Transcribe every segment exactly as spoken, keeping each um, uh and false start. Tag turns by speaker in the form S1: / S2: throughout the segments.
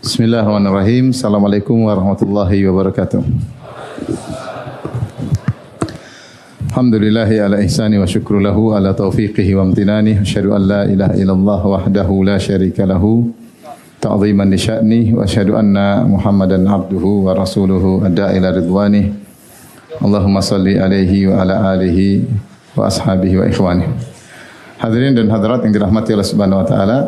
S1: Bismillahirrahmanirrahim. Assalamualaikum warahmatullahi wabarakatuh. Alhamdulillahi ala ihsani wa syukru lahu ala taufiqihi wa amtinani. Asyhadu an la ilaha illallah wahdahu la syarika lahu ta'ziman li sya'ni wa asyhadu anna Muhammadan abduhu wa rasuluhu adda ila ridwani. Allahumma salli alaihi wa ala alihi wa ashabihi wa ikhwani. Hadirin dan hadirat yang dirahmati Allah Subhanahu wa taala,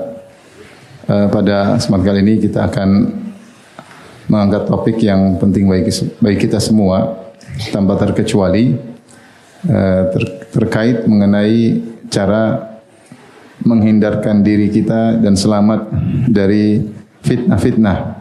S1: pada kesempatan kali ini kita akan mengangkat topik yang penting bagi bagi kita semua tanpa terkecuali, ter, terkait mengenai cara menghindarkan diri kita dan selamat dari fitnah-fitnah.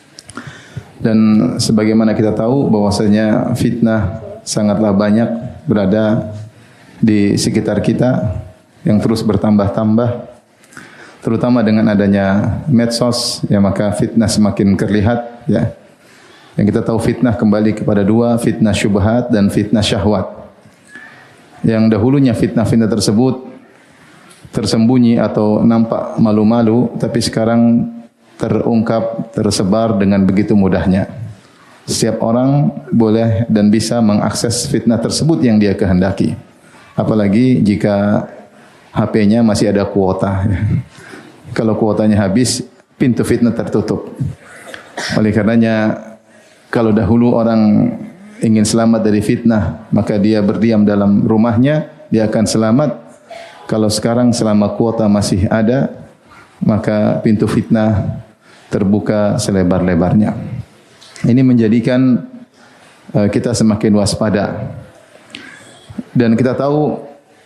S1: Dan sebagaimana kita tahu bahwasanya fitnah sangatlah banyak berada di sekitar kita yang terus bertambah-tambah, terutama dengan adanya medsos, ya maka fitnah semakin terlihat, ya. Yang kita tahu fitnah kembali kepada dua, fitnah syubhat dan fitnah syahwat. Yang dahulunya fitnah-fitnah tersebut tersembunyi atau nampak malu-malu, tapi sekarang terungkap, tersebar dengan begitu mudahnya. Setiap orang boleh dan bisa mengakses fitnah tersebut yang dia kehendaki. Apalagi jika H P-nya masih ada kuota. Kalau kuotanya habis, pintu fitnah tertutup. Oleh karenanya, kalau dahulu orang ingin selamat dari fitnah, maka dia berdiam dalam rumahnya, dia akan selamat. Kalau sekarang selama kuota masih ada, maka pintu fitnah terbuka selebar-lebarnya. Ini menjadikan uh, kita semakin waspada. Dan kita tahu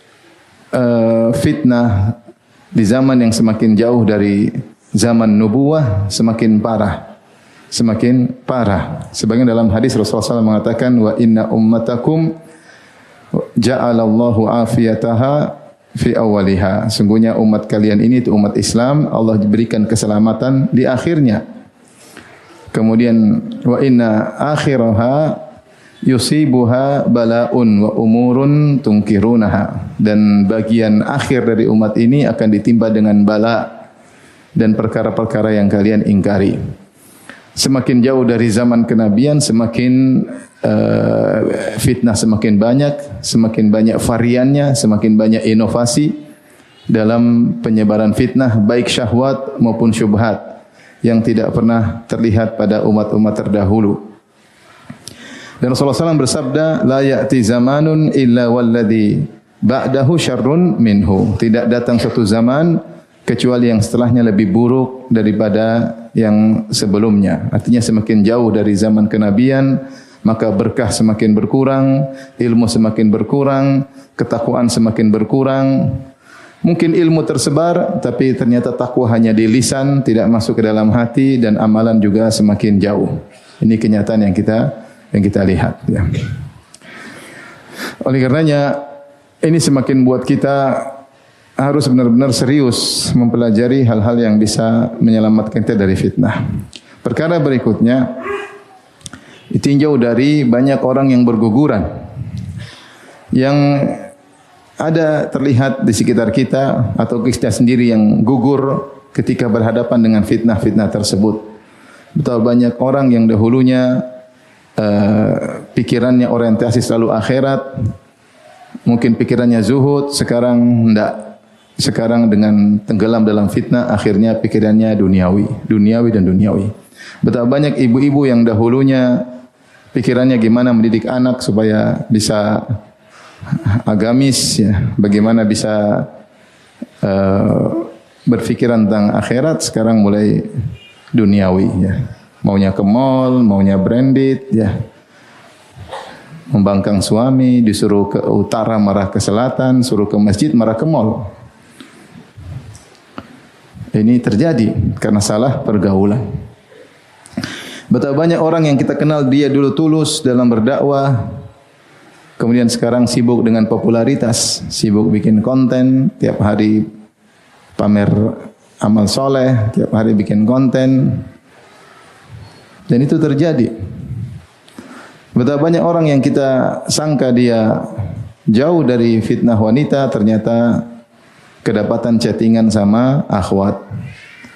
S1: uh, fitnah di zaman yang semakin jauh dari zaman nubuwah semakin parah. Semakin parah. Sebagian dalam hadis Rasulullah shallallahu alaihi wasallam mengatakan, wa inna ummatakum ja'alallahu afiyataha fi awaliha. Sungguhnya umat kalian ini, itu umat Islam, Allah diberikan keselamatan di akhirnya. Kemudian wa inna akhiraha yusibuha balaun wa umurun tunkirunaha. Dan bagian akhir dari umat ini akan ditimpa dengan bala dan perkara-perkara yang kalian ingkari. Semakin jauh dari zaman kenabian, semakin uh, fitnah semakin banyak, semakin banyak variannya, semakin banyak inovasi dalam penyebaran fitnah, baik syahwat maupun syubhat yang tidak pernah terlihat pada umat-umat terdahulu. Dan Rasulullah shallallahu alaihi wasallam bersabda, la ya'ti zamanun illa walladhi ba'dahu syarrun minhu. Tidak datang suatu zaman kecuali yang setelahnya lebih buruk daripada yang sebelumnya. Artinya semakin jauh dari zaman kenabian, maka berkah semakin berkurang, ilmu semakin berkurang, ketakwaan semakin berkurang. Mungkin ilmu tersebar, tapi ternyata takwa hanya di lisan, tidak masuk ke dalam hati, dan amalan juga semakin jauh. Ini kenyataan yang kita yang kita lihat, ya. Oleh karenanya, ini semakin buat kita harus benar-benar serius mempelajari hal-hal yang bisa menyelamatkan kita dari fitnah. Perkara berikutnya, ditinjau dari banyak orang yang berguguran, yang ada terlihat di sekitar kita atau kita sendiri yang gugur ketika berhadapan dengan fitnah-fitnah tersebut. Betapa banyak orang yang dahulunya uh, pikirannya orientasi selalu akhirat, mungkin pikirannya zuhud, sekarang tidak. Sekarang dengan tenggelam dalam fitnah, akhirnya pikirannya duniawi, duniawi dan duniawi. Betapa banyak ibu-ibu yang dahulunya pikirannya gimana mendidik anak supaya bisa agamis, ya, bagaimana bisa uh, berpikiran tentang akhirat, sekarang mulai duniawi, ya. Maunya ke mall, maunya branded, ya. Membangkang suami, disuruh ke utara marah ke selatan, suruh ke masjid marah ke mall. Ini terjadi karena salah pergaulan. Betapa banyak orang yang kita kenal dia dulu tulus dalam berdakwah, kemudian sekarang sibuk dengan popularitas, sibuk bikin konten, tiap hari pamer amal soleh, tiap hari bikin konten. Dan itu terjadi. Betapa banyak orang yang kita sangka dia jauh dari fitnah wanita, ternyata kedapatan chattingan sama akhwat.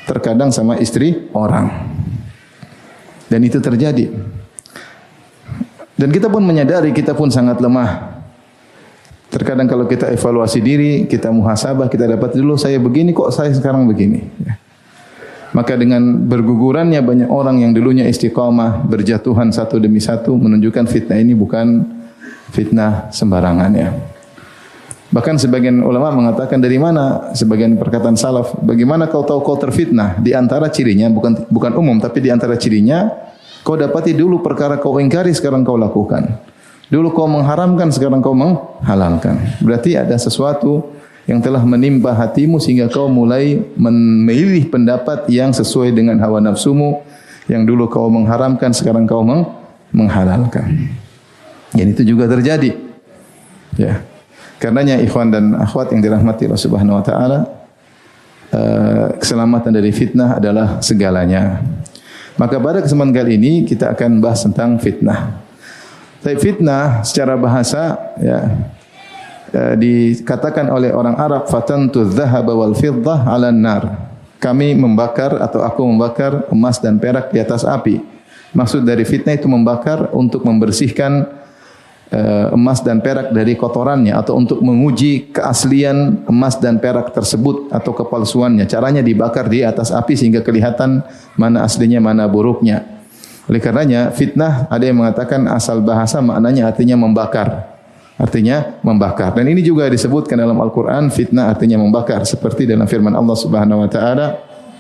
S1: terkadang sama istri orang. Dan itu terjadi. Dan kita pun menyadari kita pun sangat lemah. Terkadang kalau kita evaluasi diri, kita muhasabah, kita dapat dulu saya begini, kok saya sekarang begini. Maka dengan bergugurannya banyak orang yang dulunya istiqamah, berjatuhan satu demi satu, menunjukkan fitnah ini bukan fitnah sembarangan ya. Bahkan sebagian ulama mengatakan dari mana sebagian perkataan salaf, bagaimana kau tahu kau terfitnah? Di antara cirinya, bukan bukan umum, tapi di antara cirinya, kau dapati dulu perkara kau ingkari, sekarang kau lakukan. Dulu kau mengharamkan, sekarang kau menghalalkan. Berarti ada sesuatu yang telah menimpa hatimu sehingga kau mulai memilih pendapat yang sesuai dengan hawa nafsumu. Yang dulu kau mengharamkan, sekarang kau menghalalkan. Dan itu juga terjadi. Ya. Karenanya ikhwan dan akhwat yang dirahmati Allah Subhanahu wa taala, keselamatan dari fitnah adalah segalanya. Maka pada kesempatan kali ini kita akan bahas tentang fitnah. Tapi fitnah secara bahasa ya, ya dikatakan oleh orang Arab fatantu dzahaba wal fiddah 'alan nar. Kami membakar atau aku membakar emas dan perak di atas api. Maksud dari fitnah itu membakar untuk membersihkan uh, emas dan perak dari kotorannya atau untuk menguji keaslian emas dan perak tersebut atau kepalsuannya. Caranya dibakar di atas api sehingga kelihatan mana aslinya, mana buruknya. Oleh karenanya fitnah ada yang mengatakan asal bahasa maknanya artinya membakar. Artinya membakar. Dan ini juga disebutkan dalam Al-Quran, fitnah artinya membakar. Seperti dalam firman Allah Subhanahu wa taala,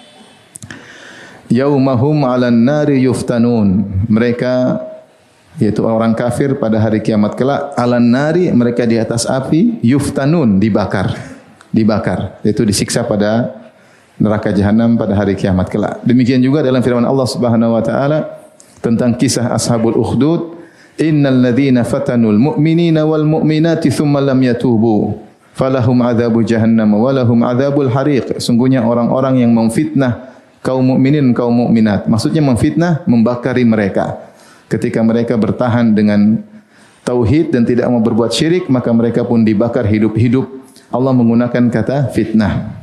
S1: yaumahum 'alan nari yuftanun. Mereka yaitu orang kafir pada hari kiamat kelak, 'alan nari, mereka di atas api, yuftanun, dibakar. Dibakar, yaitu disiksa pada neraka jahanam pada hari kiamat kelak. Demikian juga dalam firman Allah Subhanahu wa taala tentang kisah ashabul ukhdud, innal ladzina fatanul mu'minina wal mu'minati thumma lam yatubu falahum adzabu jahannam wa lahum adzabul hariq. Sungguhnya orang-orang yang memfitnah kaum mukminin kaum mukminat, maksudnya memfitnah, membakari mereka. Ketika mereka bertahan dengan tauhid dan tidak mau berbuat syirik, maka mereka pun dibakar hidup-hidup. Allah menggunakan kata fitnah.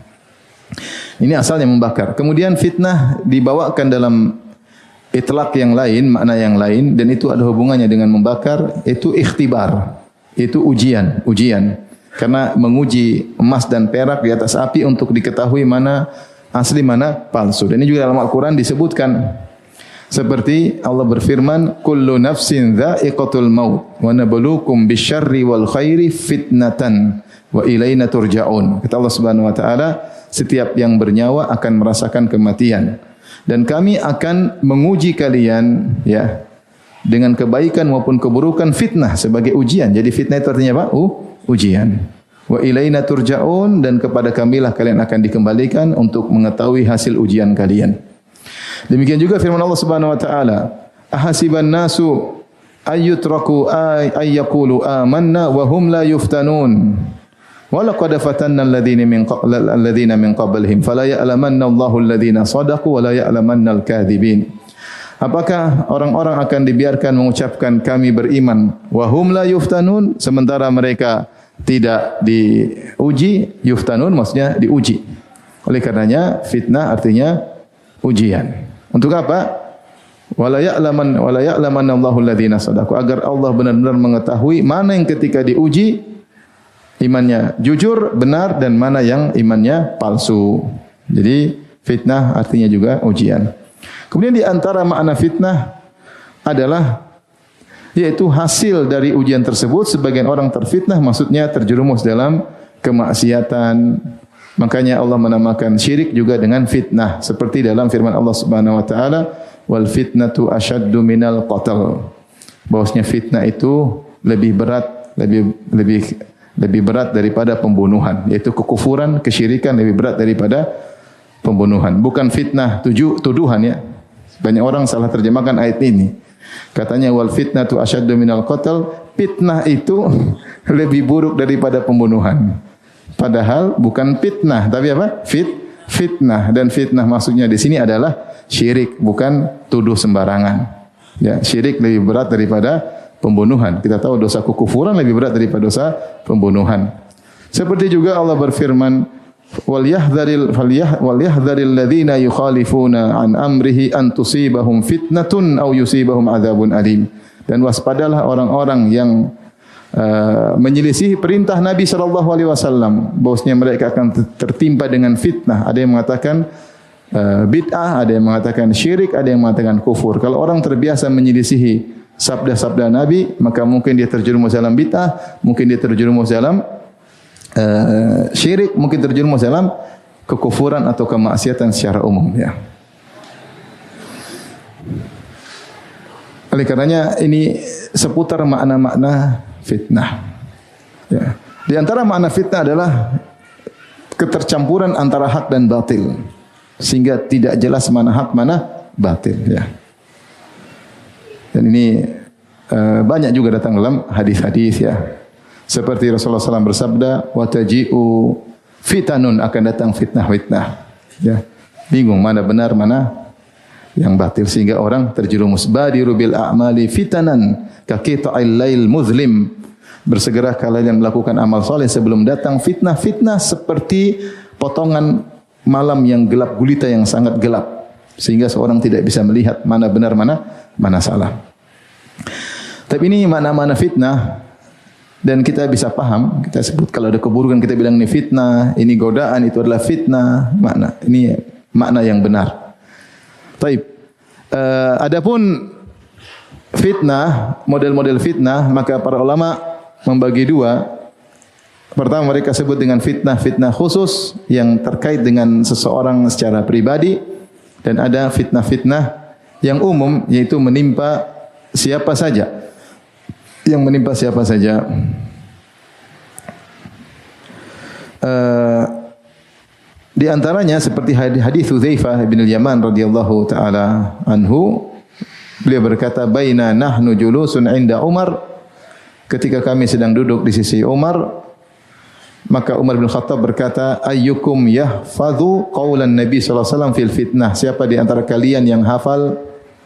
S1: Ini asalnya membakar. Kemudian fitnah dibawakan dalam itlaq yang lain, makna yang lain, dan itu ada hubungannya dengan membakar, itu ikhtibar, itu ujian, ujian. Karena menguji emas dan perak di atas api untuk diketahui mana asli, mana palsu. Dan ini juga dalam Al-Quran disebutkan. Seperti Allah berfirman, kullu nafsin dha'iqatul maut, wa nabluukum bisyarri wal khairi fitnatan, wa ilaina turja'un. Kata Allah Subhanahu wa taala, setiap yang bernyawa akan merasakan kematian. Dan kami akan menguji kalian ya dengan kebaikan maupun keburukan, fitnah sebagai ujian. Jadi fitnah itu artinya apa? Uh, ujian. Wa ilaina turja'un, dan kepada kamilah kalian akan dikembalikan untuk mengetahui hasil ujian kalian. Demikian juga firman Allah Subhanahu wa taala, ahasiban nasu ayyutraku ayyaqulu amanna wa hum la yuftanun. Walaqad fatanna alladhina min alladhina min qablihim fala ya'lamanna Allahu alladhina sadaqu wa la ya'lamanna al-kadhibin. Apakah orang-orang akan dibiarkan mengucapkan kami beriman wa hum la yuftanun, sementara mereka tidak diuji? Yuftanun maksudnya diuji. Oleh karenanya fitnah artinya ujian. Untuk apa? Wala ya'laman wala ya'lamanna Allahu alladhina sadaqu, agar Allah benar-benar mengetahui mana yang ketika diuji imannya jujur, benar, dan mana yang imannya palsu. Jadi fitnah artinya juga ujian. Kemudian di antara makna fitnah adalah yaitu hasil dari ujian tersebut. Sebagian orang terfitnah maksudnya terjerumus dalam kemaksiatan. Makanya Allah menamakan syirik juga dengan fitnah, seperti dalam firman Allah Subhanahu wa taala, wal fitnatu asyaddu minal qatl. Bahwasanya fitnah itu lebih berat, lebih lebih lebih berat daripada pembunuhan, yaitu kekufuran, kesyirikan lebih berat daripada pembunuhan. Bukan fitnah tuju, tuduhan ya. Banyak orang salah terjemahkan ayat ini. Katanya wal fitnatu asyaddu minal qatl, fitnah itu lebih buruk daripada pembunuhan. Padahal bukan fitnah, tapi apa? Fit, fitnah. Dan fitnah maksudnya di sini adalah syirik, bukan tuduh sembarangan. Ya, syirik lebih berat daripada pembunuhan. Kita tahu dosa kekufuran lebih berat daripada dosa pembunuhan. Seperti juga Allah berfirman, wal yahdharil wal yahdharil ladzina yukhalifuna an amrihi an tusibahum fitnatun aw yusibahum adzabun alim. Dan waspadalah orang-orang yang uh, menyelisihi perintah Nabi sallallahu alaihi wasallam, bahwasanya mereka akan tertimpa dengan fitnah. Ada yang mengatakan uh, bid'ah, ada yang mengatakan syirik, ada yang mengatakan kufur. Kalau orang terbiasa menyelisihi sabda-sabda Nabi, maka mungkin dia terjerumus dalam bid'ah, mungkin dia terjerumus dalam Uh, syirik, mungkin terjerumus dalam kekufuran atau kemaksiatan secara umum, ya. Oleh karenanya ini seputar makna-makna fitnah, ya. Di antara makna fitnah adalah ketercampuran antara hak dan batil, sehingga tidak jelas mana hak mana batil, ya. Dan ini uh, banyak juga datang dalam hadis-hadis, ya. Seperti Rasulullah sallallahu alaihi wasallam bersabda, wa taji'u fitanun, akan datang fitnah-fitnah, ya. Bingung mana benar mana yang batil, sehingga orang terjerumus. Badiru bil a'mali fitanan ka qita'il lail muzlim, bersegera kalian melakukan amal soleh sebelum datang fitnah-fitnah seperti potongan malam yang gelap gulita, yang sangat gelap, sehingga seorang tidak bisa melihat mana benar mana mana salah. Tapi ini mana-mana fitnah. Dan kita bisa paham, kita sebut kalau ada keburukan kita bilang ini fitnah, ini godaan, itu adalah fitnah, makna ini makna yang benar. Taib. Uh, adapun fitnah, model-model fitnah, maka para ulama membagi dua. Pertama mereka sebut dengan fitnah, fitnah khusus yang terkait dengan seseorang secara pribadi, dan ada fitnah-fitnah yang umum, yaitu menimpa siapa saja. Yang menimpa siapa saja. Uh, di antaranya seperti hadis Hudzaifah bin al-Yaman radhiyallahu taala anhu, beliau berkata, baina nahnu julusun inda Umar, ketika kami sedang duduk di sisi Umar, maka Umar bin Khattab berkata, ayyukum yahfadhu qaulan Nabi sallallahu alaihi wasallam fil fitnah, siapa di antara kalian yang hafal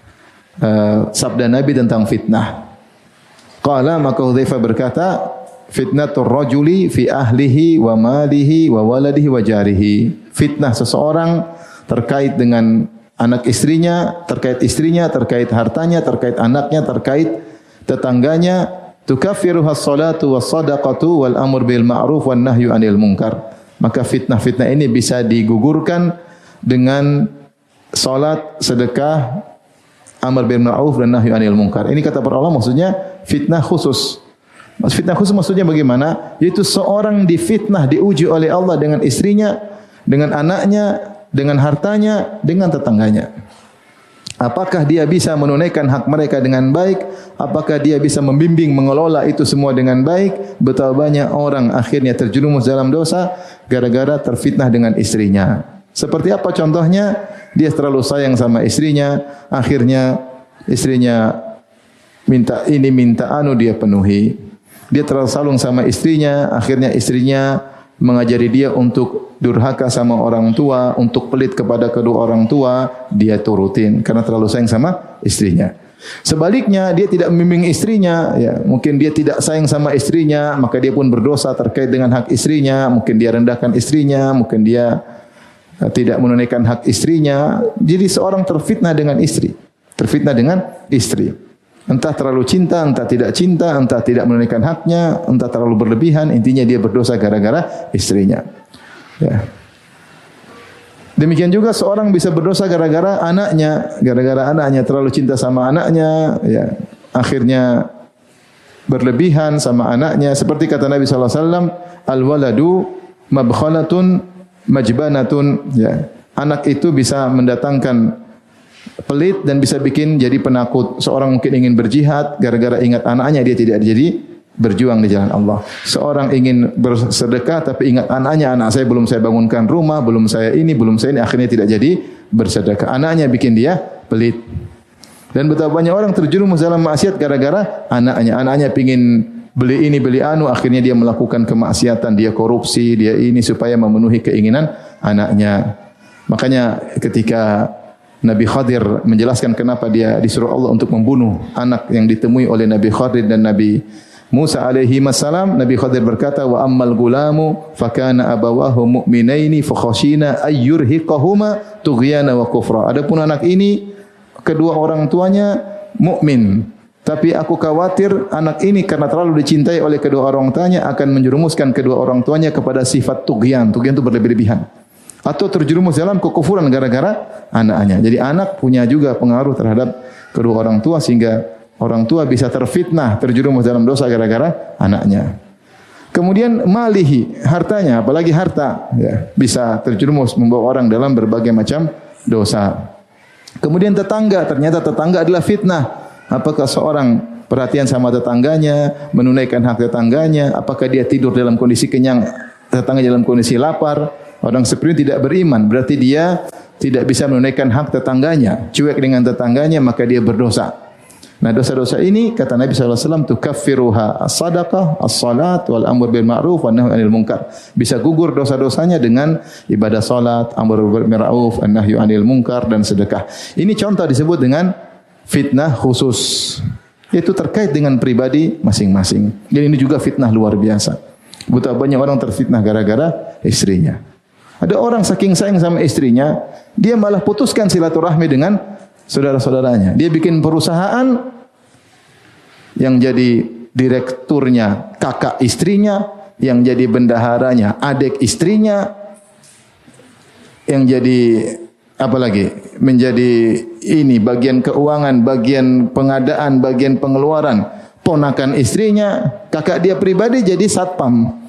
S1: uh, sabda Nabi tentang fitnah? Qala, maka Hudzaifah berkata, fitnatur rajuli fi ahlihi wa malihi wa waladihi wa jarihi. Fitnah seseorang terkait dengan anak istrinya, terkait istrinya, terkait hartanya, terkait anaknya, terkait tetangganya. Tukaffiruha as-salatu was-sadaqatu wal amr bil ma'ruf wan nahyu 'anil munkar. Maka fitnah-fitnah ini bisa digugurkan dengan salat, sedekah, amar bil ma'ruf dan nahyu 'anil munkar. Ini kata para ulama maksudnya fitnah khusus. Fitnah khusus maksudnya bagaimana? Yaitu seorang difitnah, diuji oleh Allah dengan istrinya, dengan anaknya, dengan hartanya, dengan tetangganya. Apakah dia bisa menunaikan hak mereka dengan baik? Apakah dia bisa membimbing, mengelola itu semua dengan baik? Betapa banyak orang akhirnya terjerumus dalam dosa gara-gara terfitnah dengan istrinya. Seperti apa contohnya? Dia terlalu sayang sama istrinya, akhirnya istrinya minta ini, minta anu, dia penuhi. Dia terlalu salung sama istrinya, akhirnya istrinya mengajari dia untuk durhaka sama orang tua, untuk pelit kepada kedua orang tua, dia turutin karena terlalu sayang sama istrinya. Sebaliknya, dia tidak membimbing istrinya, ya, mungkin dia tidak sayang sama istrinya, maka dia pun berdosa terkait dengan hak istrinya, mungkin dia rendahkan istrinya, mungkin dia tidak menunaikan hak istrinya. Jadi seorang terfitnah dengan istri, terfitnah dengan istri. Entah terlalu cinta, entah tidak cinta, entah tidak menunaikan haknya, entah terlalu berlebihan, intinya dia berdosa gara-gara istrinya. Ya. Demikian juga seorang bisa berdosa gara-gara anaknya, gara-gara anaknya terlalu cinta sama anaknya, ya, akhirnya berlebihan sama anaknya. Seperti kata Nabi sallallahu alaihi wasallam, al-waladu mabkhalatun majbanatun, ya. Anak itu bisa mendatangkan pelit dan bisa bikin jadi penakut. Seorang mungkin ingin berjihad, gara-gara ingat anaknya dia tidak jadi berjuang di jalan Allah. Seorang ingin bersedekah tapi ingat anaknya, anak saya belum saya bangunkan rumah, belum saya ini, belum saya ini, akhirnya tidak jadi bersedekah. Anaknya bikin dia pelit. Dan betapa banyak orang terjerumus dalam maksiat gara-gara anaknya. Anaknya pingin beli ini, beli anu, akhirnya dia melakukan kemaksiatan, dia korupsi, dia ini supaya memenuhi keinginan anaknya. Makanya ketika Nabi Khadir menjelaskan kenapa dia disuruh Allah untuk membunuh anak yang ditemui oleh Nabi Khadir dan Nabi Musa alaihi salam, Nabi Khadir berkata, wa ammal gulamu fakana abawahu mu'minaini fakhashina ayyurhiqahuma tughyana wa kufra. Adapun anak ini kedua orang tuanya mukmin, tapi aku khawatir anak ini karena terlalu dicintai oleh kedua orang tuanya akan menjerumuskan kedua orang tuanya kepada sifat tughyan. Tughyan itu berlebih-lebihan. Atau terjerumus dalam kekufuran gara-gara anaknya. Jadi anak punya juga pengaruh terhadap kedua orang tua sehingga orang tua bisa terfitnah, terjerumus dalam dosa gara-gara anaknya. Kemudian malihi, hartanya, apalagi harta, ya, bisa terjerumus membawa orang dalam berbagai macam dosa. Kemudian tetangga, ternyata tetangga adalah fitnah. Apakah seorang perhatian sama tetangganya, menunaikan hak tetangganya, apakah dia tidur dalam kondisi kenyang, tetangga dalam kondisi lapar. Orang seperti ini tidak beriman, berarti dia tidak bisa menunaikan hak tetangganya, cuek dengan tetangganya, maka dia berdosa. Nah, dosa-dosa ini kata Nabi sallallahu alaihi wasallam tukaffiruha as-sadaqah, as-salat wal amr bil ma'ruf wan nahy 'anil munkar. Bisa gugur dosa-dosanya dengan ibadah salat, amr bil ma'ruf, an-nahy 'anil munkar dan sedekah. Ini contoh disebut dengan fitnah khusus. Itu terkait dengan pribadi masing-masing. Dan ini juga fitnah luar biasa. Betapa banyak orang terfitnah gara-gara istrinya. Ada orang saking sayang sama istrinya, dia malah putuskan silaturahmi dengan saudara-saudaranya. Dia bikin perusahaan yang jadi direkturnya kakak istrinya, yang jadi bendaharanya adik istrinya, yang jadi apa lagi? Menjadi ini bagian keuangan, bagian pengadaan, bagian pengeluaran ponakan istrinya, kakak dia pribadi jadi satpam.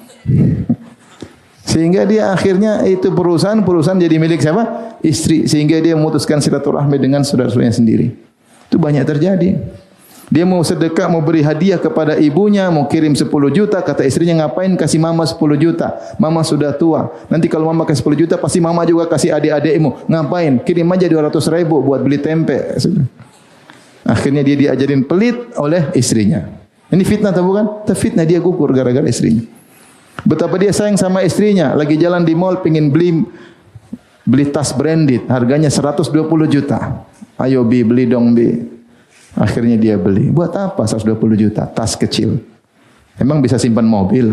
S1: Sehingga dia akhirnya itu perusahaan-perusahaan jadi milik siapa? Istri. Sehingga dia memutuskan silaturahmi dengan saudara-saudaranya sendiri. Itu banyak terjadi. Dia mau sedekah, mau beri hadiah kepada ibunya, mau kirim sepuluh juta. Kata istrinya, ngapain kasih mama sepuluh juta? Mama sudah tua. Nanti kalau mama kasih sepuluh juta, pasti mama juga kasih adik-adikmu. Ngapain? Kirim aja dua ratus ribu buat beli tempe. Akhirnya dia diajarin pelit oleh istrinya. Ini fitnah atau bukan? Itu fitnah, dia gugur gara-gara istrinya. Betapa dia sayang sama istrinya, lagi jalan di mall pengin beli beli tas branded, harganya seratus dua puluh juta. Ayo Bi, beli dong Bi. Akhirnya dia beli. Buat apa seratus dua puluh juta? Tas kecil. Emang bisa simpan mobil?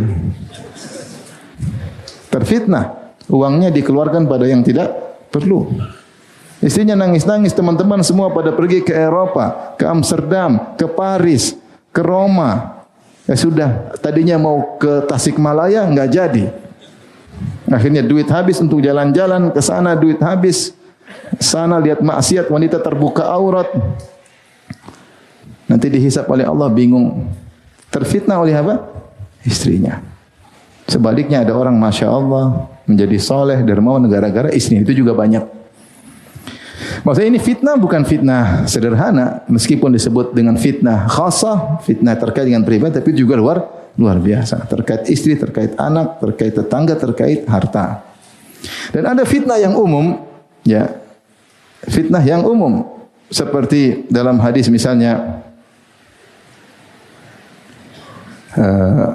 S1: Terfitnah. Uangnya dikeluarkan pada yang tidak perlu. Istrinya nangis-nangis, teman-teman semua pada pergi ke Eropa, ke Amsterdam, ke Paris, ke Roma. Ya sudah, tadinya mau ke Tasikmalaya, enggak jadi. Akhirnya duit habis untuk jalan-jalan ke sana, duit habis. Sana lihat maksiat, wanita terbuka aurat. Nanti dihisap oleh Allah, bingung. Terfitnah oleh apa? Istrinya. Sebaliknya ada orang Masya Allah menjadi soleh, dermawan gara-gara istrinya. Itu juga banyak. Maksudnya ini fitnah bukan fitnah sederhana, meskipun disebut dengan fitnah khasah, fitnah terkait dengan pribadi, tapi juga luar luar biasa, terkait istri, terkait anak, terkait tetangga, terkait harta. Dan ada fitnah yang umum, ya, fitnah yang umum, seperti dalam hadis misalnya, uh,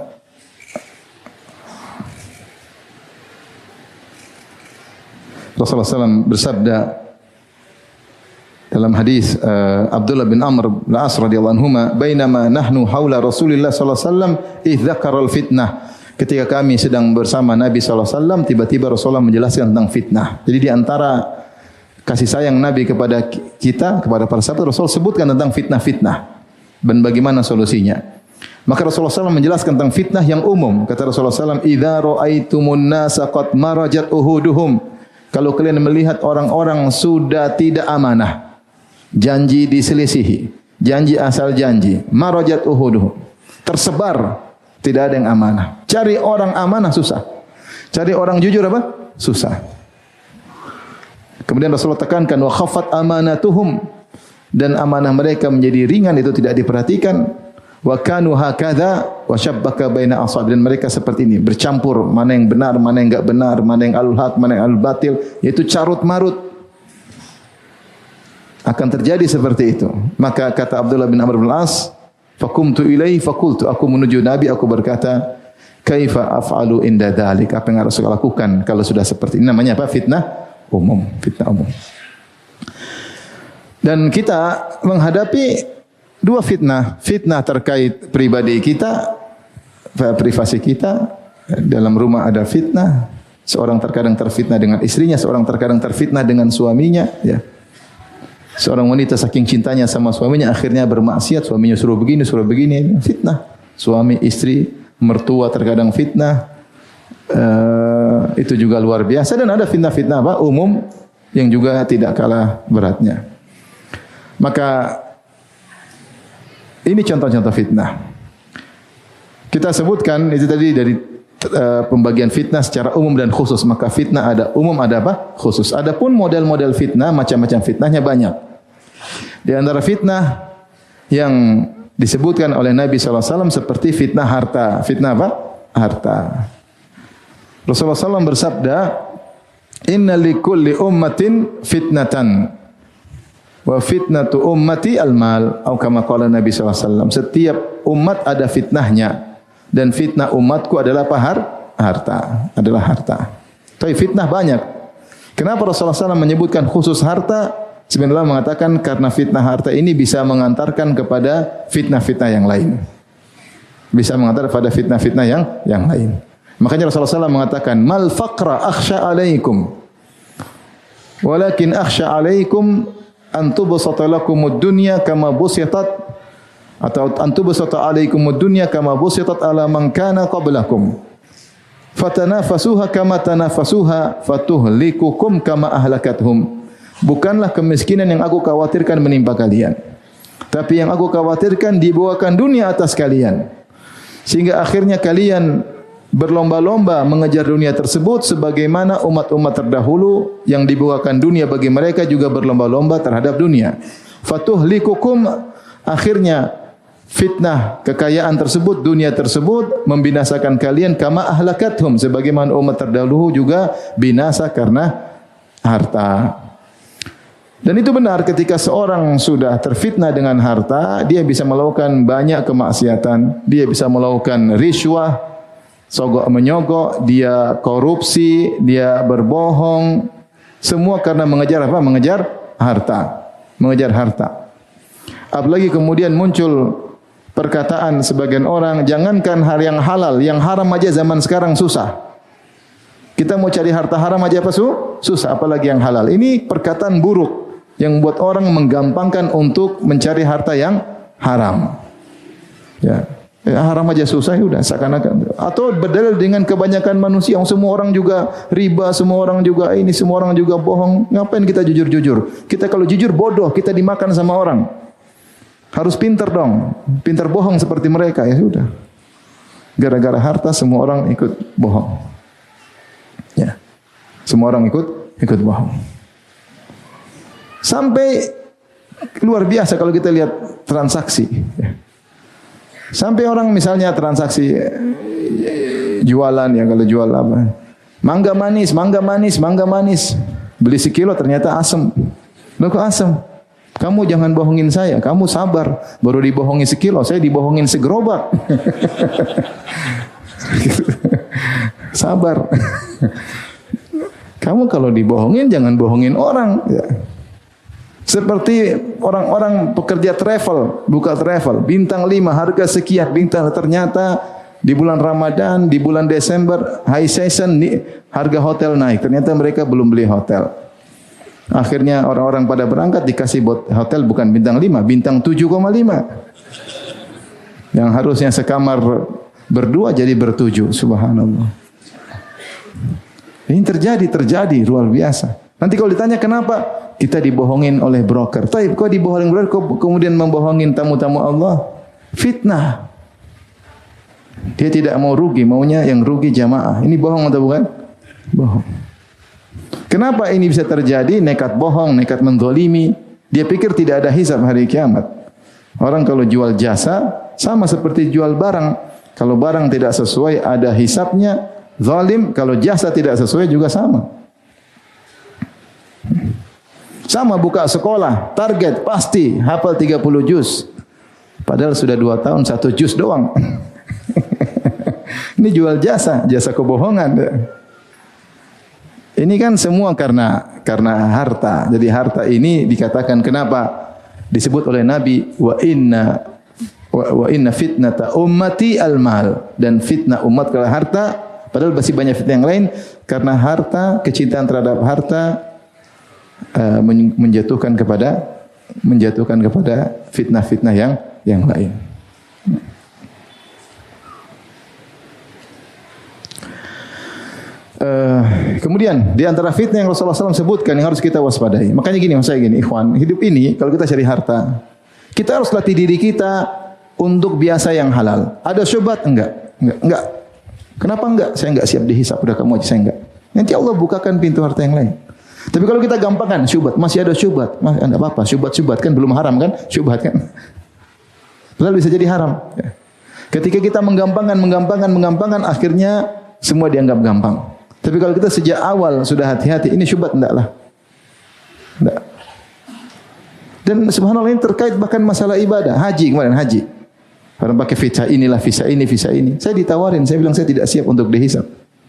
S1: Rasulullah shallallahu alaihi wasallam bersabda dalam hadis uh, Abdullah bin Amr bin As radhiyallahu anhuma, bainama nahnu haula Rasulillah sallallahu alaihi wasallam idz dzakara al-fitnah. Ketika kami sedang bersama Nabi sallallahu alaihi wasallam, tiba-tiba Rasulullah menjelaskan tentang fitnah. Jadi di antara kasih sayang Nabi kepada kita, kepada para sahabat, Rasul sebutkan tentang fitnah-fitnah dan bagaimana solusinya. Maka Rasulullah sallallahu alaihi wasallam menjelaskan tentang fitnah yang umum. Kata Rasulullah sallallahu alaihi wasallam, idza ra'aitumun nasa qad marajat uhuduhum. Kalau kalian melihat orang-orang sudah tidak amanah, janji diselisihi, janji asal janji, marajat uhuduh, tersebar, tidak ada yang amanah. Cari orang amanah susah. Cari orang jujur apa? Susah. Kemudian Rasulullah tekankan wa khaffat amanatuhum, dan amanah mereka menjadi ringan, itu tidak diperhatikan. Wa kanu hakadha wa syabbaka baina ashab, dan mereka seperti ini, bercampur mana yang benar, mana yang enggak benar, mana yang al-haq, mana yang al-batil, yaitu carut marut. Akan terjadi seperti itu. Maka kata Abdullah bin Amr bin As, fakumtu ilaihi fakultu, aku menuju Nabi, aku berkata, kaifa af'alu inda dzalik, apa yang harus saya lakukan kalau sudah seperti ini? Namanya apa? Fitnah umum, fitnah umum. Dan kita menghadapi dua fitnah, fitnah terkait pribadi kita privasi kita. Dalam rumah ada fitnah. Seorang terkadang terfitnah dengan istrinya, seorang terkadang terfitnah dengan suaminya, ya. Seorang wanita saking cintanya sama suaminya akhirnya bermaksiat, suaminya suruh begini, suruh begini, fitnah. Suami, istri, mertua terkadang fitnah. Uh, itu juga luar biasa, dan ada fitnah-fitnah apa? Umum yang juga tidak kalah beratnya. Maka ini contoh-contoh fitnah. Kita sebutkan itu tadi dari uh, pembagian fitnah secara umum dan khusus. Maka fitnah ada umum, ada apa? Khusus. Adapun model-model fitnah, macam-macam fitnahnya banyak. Di antara fitnah yang disebutkan oleh Nabi sallallahu alaihi wasallam seperti fitnah harta. Fitnah apa? Harta. Rasulullah sallallahu alaihi wasallam bersabda, "Inna likulli ummatin fitnatan, wa fitnatu ummati al-mal." Atau kama qala Nabi sallallahu alaihi wasallam, setiap umat ada fitnahnya, dan fitnah umatku adalah apa? Harta. Adalah harta. Tapi fitnah banyak. Kenapa Rasulullah sallallahu alaihi wasallam menyebutkan khusus harta? Sebenarnya mengatakan karena fitnah harta ini bisa mengantarkan kepada fitnah-fitnah yang lain. Bisa mengantar pada fitnah-fitnah yang yang lain. Makanya Rasulullah sallallahu alaihi wasallam mengatakan, "Mal faqra akhsha alaikum, walakin akhsha alaikum an tubsata lakumud dunya kama busitat, atau an tubsata alaikumud dunya kama busitat ala man kana qablakum. Fatanafasuha kama tanafasuha fatuhlikukum kama ahlakathum." Bukanlah kemiskinan yang aku khawatirkan menimpa kalian, tapi yang aku khawatirkan dibawakan dunia atas kalian, sehingga akhirnya kalian berlomba-lomba mengejar dunia tersebut sebagaimana umat-umat terdahulu yang dibawakan dunia bagi mereka juga berlomba-lomba terhadap dunia. Fatuhlikukum, akhirnya fitnah kekayaan tersebut, dunia tersebut membinasakan kalian kama ahlakathum, sebagaimana umat terdahulu juga binasa karena harta. Dan itu benar, ketika seorang sudah terfitnah dengan harta, dia bisa melakukan banyak kemaksiatan, dia bisa melakukan riswah, sogok menyogok, dia korupsi, dia berbohong, semua karena mengejar apa? Mengejar harta, mengejar harta. Apalagi kemudian muncul perkataan sebagian orang, jangankan hal yang halal, yang haram aja zaman sekarang susah. Kita mau cari harta haram aja apa su? Susah, apalagi yang halal. Ini perkataan buruk yang buat orang menggampangkan untuk mencari harta yang haram. Ya. Ya, haram aja susah, ya udah seakan-akan. Atau berdalil dengan kebanyakan manusia, yang semua orang juga riba, semua orang juga ini, semua orang juga bohong. Ngapain kita jujur-jujur? Kita kalau jujur bodoh, kita dimakan sama orang. Harus pintar dong, pintar bohong seperti mereka, ya sudah. Gara-gara harta semua orang ikut bohong. Ya, semua orang ikut ikut bohong. Sampai luar biasa kalau kita lihat transaksi. Ya. Sampai orang misalnya transaksi jualan, ya kalau jual apa? Mangga manis, mangga manis, mangga manis. Beli sekilo ternyata asam. Loh kok asam? Kamu jangan bohongin saya, kamu sabar. Baru dibohongin sekilo, saya dibohongin segerobak. Sabar. Kamu kalau dibohongin jangan bohongin orang. Ya. Seperti orang-orang pekerja travel, buka travel, bintang lima, harga sekian, bintang ternyata di bulan Ramadan, di bulan Desember, high season, harga hotel naik. Ternyata mereka belum beli hotel. Akhirnya orang-orang pada berangkat dikasih hotel bukan bintang lima, bintang tujuh koma lima. Yang harusnya sekamar berdua jadi bertujuh, subhanallah. Ini terjadi, terjadi, luar biasa. Nanti kalau ditanya kenapa? Kita dibohongin oleh broker. Tapi kok dibohongin broker, kok kemudian membohongin tamu-tamu Allah? Fitnah. Dia tidak mau rugi, maunya yang rugi jamaah. Ini bohong atau bukan? Bohong. Kenapa ini bisa terjadi? Nekat bohong, nekat menzalimi. Dia pikir tidak ada hisab hari kiamat. Orang kalau jual jasa, sama seperti jual barang. Kalau barang tidak sesuai, ada hisabnya. Zalim, kalau jasa tidak sesuai juga sama. Sama buka sekolah, target pasti hafal tiga puluh juz. Padahal sudah dua tahun satu juz doang. Ini jual jasa, jasa kebohongan. Ini kan semua karena karena harta. Jadi harta ini dikatakan kenapa disebut oleh Nabi wa inna Wa, wa inna fitnata ummati al-mal, dan fitnah umat kalau harta, padahal masih banyak fitnah yang lain, karena harta, kecintaan terhadap harta uh, menjatuhkan kepada menjatuhkan kepada fitnah-fitnah yang yang lain. Uh, kemudian di antara fitnah yang Rasulullah shallallahu alaihi wasallam sebutkan yang harus kita waspadai. Makanya gini, maksud saya gini, ikhwan, hidup ini kalau kita cari harta, kita harus latih diri kita untuk biasa yang halal. Ada syubhat enggak? Enggak, enggak. Kenapa enggak? Saya enggak siap dihisap, udah kamu aja, saya enggak. Nanti Allah bukakan pintu harta yang lain. Tapi kalau kita gampangkan syubhat, masih ada syubhat, masih enggak apa-apa, syubhat-syubhat kan belum haram kan? Syubhat kan. Lalu bisa jadi haram. Ketika kita menggampangkan, menggampangkan, menggampangkan, akhirnya semua dianggap gampang. Tapi kalau kita sejak awal sudah hati-hati, ini syubhat enggaklah. Enggak. Dan subhanallah ini terkait bahkan masalah ibadah, haji kemarin haji. Orang pakai visa inilah, visa ini, visa ini. Saya ditawarin, saya bilang saya tidak siap untuk dihisab.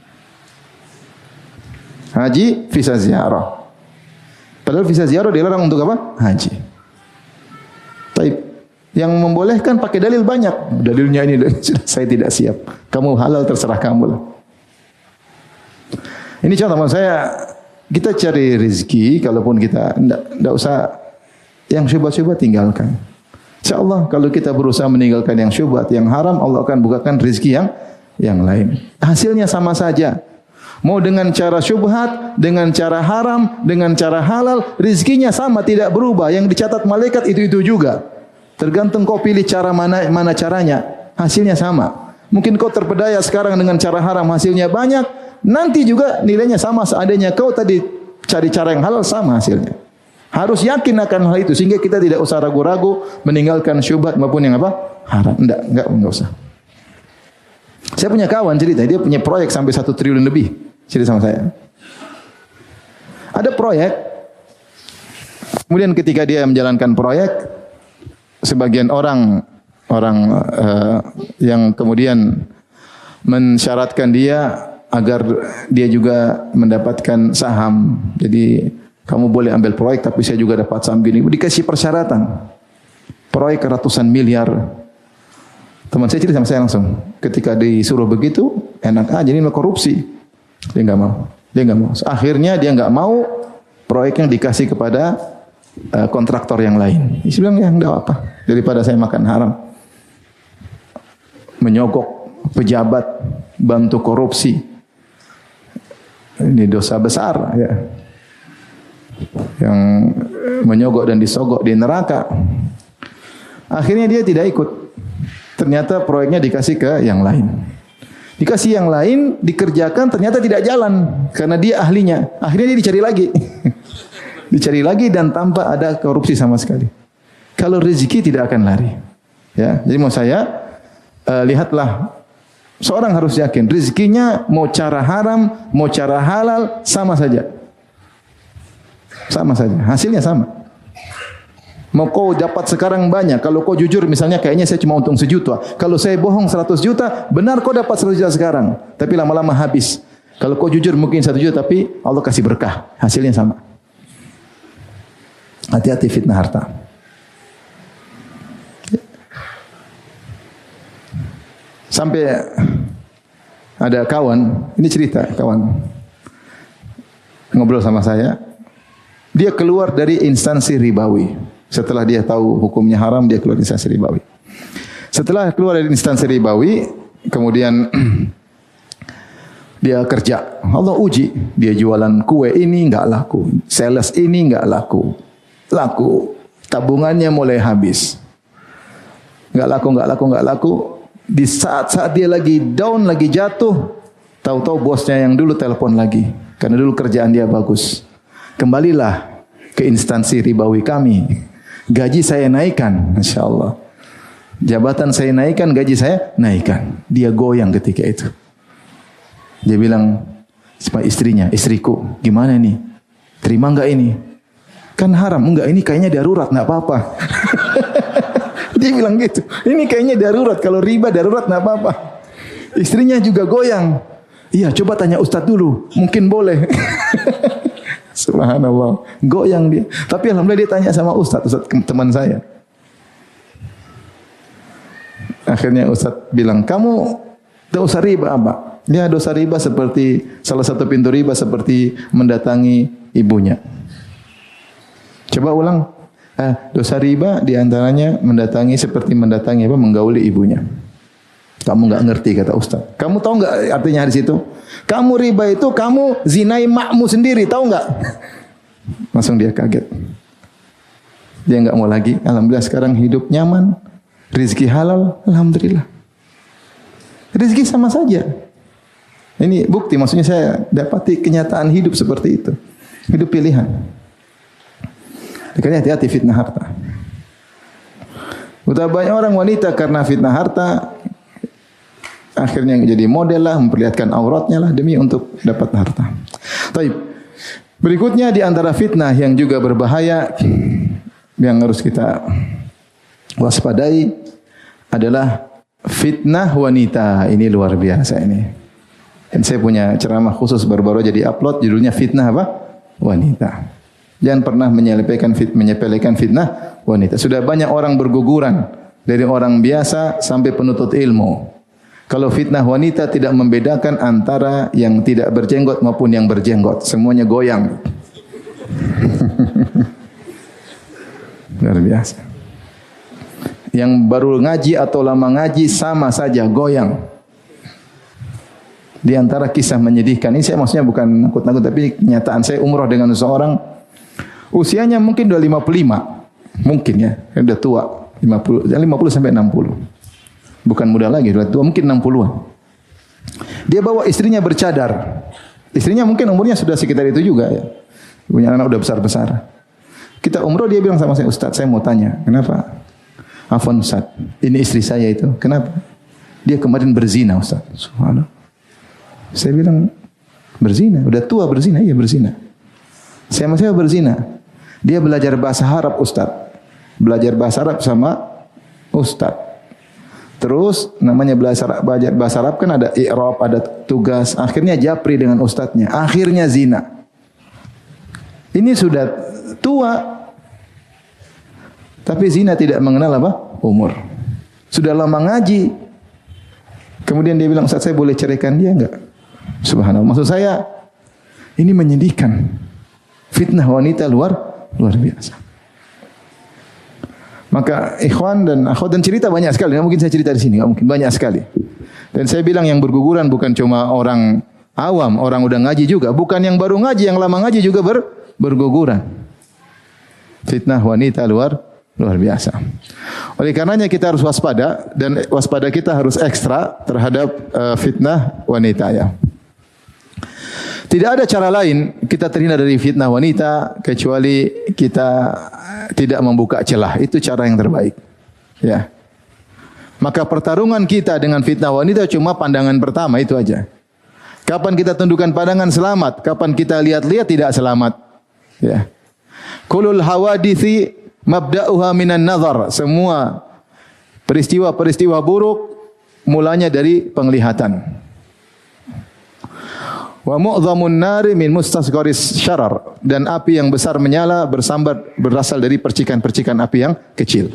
S1: Haji, visa ziarah. Padahal visa ziarah dilarang untuk apa? Haji. Taib. Yang membolehkan pakai dalil banyak. Dalilnya ini, saya tidak siap. Kamu halal terserah kamu lah. Ini contoh teman saya, kita cari rezeki, kalaupun kita tidak usah yang syubhat-syubhat tinggalkan. InsyaAllah kalau kita berusaha meninggalkan yang syubhat, yang haram, Allah akan bukakan rezeki yang yang lain. Hasilnya sama saja. Mau dengan cara syubhat, dengan cara haram, dengan cara halal, rezekinya sama, tidak berubah. Yang dicatat malaikat itu-itu juga. Tergantung kau pilih cara mana mana caranya, hasilnya sama. Mungkin kau terpedaya sekarang dengan cara haram, hasilnya banyak, nanti juga nilainya sama seadanya kau tadi cari cara yang halal, sama hasilnya. Harus yakin akan hal itu sehingga kita tidak usah ragu-ragu meninggalkan syubhat maupun yang apa? Haram. Enggak, enggak, enggak usah. Saya punya kawan cerita, dia punya proyek sampai satu triliun lebih. Cerita sama saya. Ada proyek, kemudian ketika dia menjalankan proyek, sebagian orang orang uh, yang kemudian mensyaratkan dia agar dia juga mendapatkan saham. Jadi kamu boleh ambil proyek tapi saya juga dapat saham gini. Dikasih persyaratan. Proyek ratusan miliar. Teman saya cerita sama saya langsung. Ketika disuruh begitu, enak aja ini korupsi. Dia enggak mau. Dia enggak mau. Akhirnya dia enggak mau proyek yang dikasih kepada uh, kontraktor yang lain. Dia bilang ya enggak apa. Daripada saya makan haram. Menyogok pejabat, bantu korupsi. Ini dosa besar ya. Yang menyogok dan disogok di neraka. Akhirnya dia tidak ikut. Ternyata proyeknya dikasih ke yang lain. Dikasih yang lain, dikerjakan, ternyata tidak jalan karena dia ahlinya. Akhirnya dia dicari lagi. Dicari lagi dan tanpa ada korupsi sama sekali. Kalau rezeki tidak akan lari. Ya, jadi mau saya uh, lihatlah, seorang harus yakin rezekinya mau cara haram, mau cara halal sama saja. Sama saja, hasilnya sama. Mau kau dapat sekarang banyak, kalau kau jujur misalnya kayaknya saya cuma untung sejuta. Kalau saya bohong seratus juta, benar kau dapat seratus juta sekarang. Tapi lama-lama habis. Kalau kau jujur mungkin satu juta, tapi Allah kasih berkah. Hasilnya sama. Hati-hati fitnah harta. Sampai ada kawan, ini cerita kawan. Ngobrol sama saya. Dia keluar dari instansi ribawi. Setelah dia tahu hukumnya haram, dia keluar dari instansi ribawi. Setelah keluar dari instansi ribawi, kemudian dia kerja. Allah uji. Dia jualan kue ini enggak laku. Sales ini enggak laku. Laku. Tabungannya mulai habis. Enggak laku, enggak laku, enggak laku. Di saat-saat dia lagi down, lagi jatuh, tahu-tahu bosnya yang dulu telepon lagi. Karena dulu kerjaan dia bagus. Kembalilah ke instansi ribawi kami. Gaji saya naikkan, Masya Allah. Jabatan saya naikkan, gaji saya naikkan. Dia goyang ketika itu. Dia bilang sama istrinya, istriku, gimana ini? Terima enggak ini? Kan haram. Enggak, ini kayaknya darurat, enggak apa-apa. Dia bilang gitu. Ini kayaknya darurat. Kalau riba darurat, enggak apa-apa. Istrinya juga goyang. Iya, coba tanya Ustadz dulu. Mungkin boleh. Subhanallah. Goyang dia. Tapi alhamdulillah dia tanya sama Ustadz, Ustadz teman saya. Akhirnya Ustaz bilang, kamu dosa riba apa? Ya, dosa riba seperti, salah satu pintu riba seperti mendatangi ibunya. Coba ulang. Eh, dosa riba diantaranya mendatangi seperti mendatangi apa? Menggauli ibunya. Kamu enggak ngerti kata Ustaz. Kamu tahu enggak artinya di situ? Kamu riba itu kamu zinai makmu sendiri, tahu enggak? Langsung dia kaget. Dia enggak mau lagi. Alhamdulillah sekarang hidup nyaman, rezeki halal, alhamdulillah. Rezeki sama saja. Ini bukti, maksudnya saya dapati kenyataan hidup seperti itu. Hidup pilihan. Makanya hati-hati fitnah harta. Betapa banyak orang wanita karena fitnah harta akhirnya jadi model lah, memperlihatkan auratnya lah demi untuk dapat harta. Baik. Berikutnya di antara fitnah yang juga berbahaya yang harus kita waspadai adalah fitnah wanita. Ini luar biasa ini. Dan saya punya ceramah khusus baru-baru jadi upload, judulnya fitnah apa? Wanita. Jangan pernah menyepelekan fit, menyepelekan fitnah wanita. Sudah banyak orang berguguran dari orang biasa sampai penuntut ilmu. Kalau fitnah wanita tidak membedakan antara yang tidak berjenggot maupun yang berjenggot, semuanya goyang. Luar biasa. Yang baru ngaji atau lama ngaji sama saja goyang. Di antara kisah menyedihkan, ini saya maksudnya bukan nakut-nakut, tapi kenyataan saya umrah dengan seseorang, usianya mungkin sudah lima puluh lima, mungkin ya, sudah tua, lima puluh, lima puluh sampai enam puluh. Bukan muda lagi, sudah tua, mungkin enam puluhan. Dia bawa istrinya bercadar. Istrinya mungkin umurnya sudah sekitar itu juga ya. Punya anak udah besar-besar. Kita umroh, dia bilang sama saya, Ustaz, saya mau tanya, kenapa? Afwan Ustaz, ini istri saya itu, kenapa? Dia kemarin berzina Ustaz. Subhanallah. Saya bilang, berzina? Udah tua berzina? Iya berzina. Saya sama saya berzina. Dia belajar bahasa Arab Ustaz. Belajar bahasa Arab sama Ustaz. Terus namanya belajar belajar bahasa Arab kan ada i'rab, ada tugas. Akhirnya japri dengan ustadznya. Akhirnya zina. Ini sudah tua. Tapi zina tidak mengenal apa? Umur. Sudah lama ngaji. Kemudian dia bilang, Ustaz, saya boleh ceraikan dia enggak? Subhanallah. Maksud saya, ini menyedihkan. Fitnah wanita luar luar biasa. Maka ikhwan dan akhwat, dan cerita banyak sekali. Nggak mungkin saya cerita di sini, nggak mungkin, banyak sekali. Dan saya bilang yang berguguran bukan cuma orang awam, orang udah ngaji juga, bukan yang baru ngaji, yang lama ngaji juga ber, berguguran. Fitnah wanita luar luar biasa. Oleh karenanya kita harus waspada, dan waspada kita harus ekstra terhadap uh, fitnah wanita ya. Tidak ada cara lain kita terhindar dari fitnah wanita kecuali kita tidak membuka celah. Itu cara yang terbaik. Ya. Maka pertarungan kita dengan fitnah wanita cuma pandangan pertama, itu aja. Kapan kita tundukkan pandangan, selamat. Kapan kita lihat-lihat, tidak selamat. Ya. Kulul hawadithi mabda'uha minan nazar. Semua peristiwa-peristiwa buruk mulanya dari penglihatan. Wa mu'dhamun nari min mustasgharis syarar, dan api yang besar menyala bersambar berasal dari percikan-percikan api yang kecil.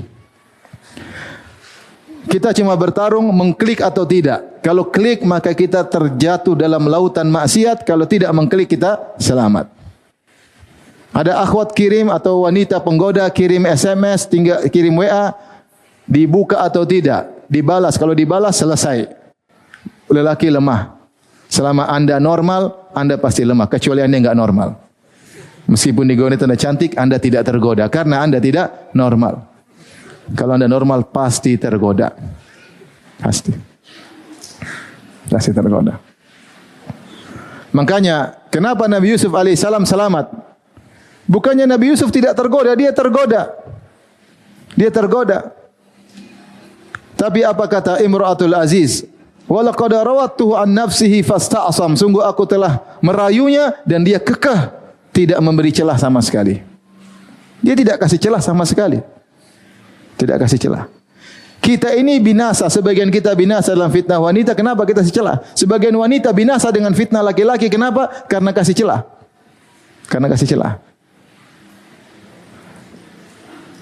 S1: Kita cuma bertarung mengklik atau tidak. Kalau klik maka kita terjatuh dalam lautan maksiat, kalau tidak mengklik kita selamat. Ada akhwat kirim atau wanita penggoda kirim S M S, tinggal kirim W A, dibuka atau tidak, dibalas. Kalau dibalas selesai. Lelaki lemah. Selama Anda normal, Anda pasti lemah. Kecuali Anda enggak normal. Meskipun digoda Anda cantik, Anda tidak tergoda. Karena Anda tidak normal. Kalau Anda normal, pasti tergoda. Pasti. Pasti tergoda. Makanya, kenapa Nabi Yusuf alaihissalam selamat? Bukannya Nabi Yusuf tidak tergoda, dia tergoda. Dia tergoda. Tapi apa kata Imra'atul Aziz? Walaqad rawattuhu an nafsihi fasta'sam. Sungguh aku telah merayunya dan dia kekeh, tidak memberi celah sama sekali. Dia tidak kasih celah sama sekali. Tidak kasih celah. Kita ini binasa, sebagian kita binasa dalam fitnah wanita. Kenapa kita kasih celah? Sebagian wanita binasa dengan fitnah laki-laki. Kenapa? Karena kasih celah. Karena kasih celah.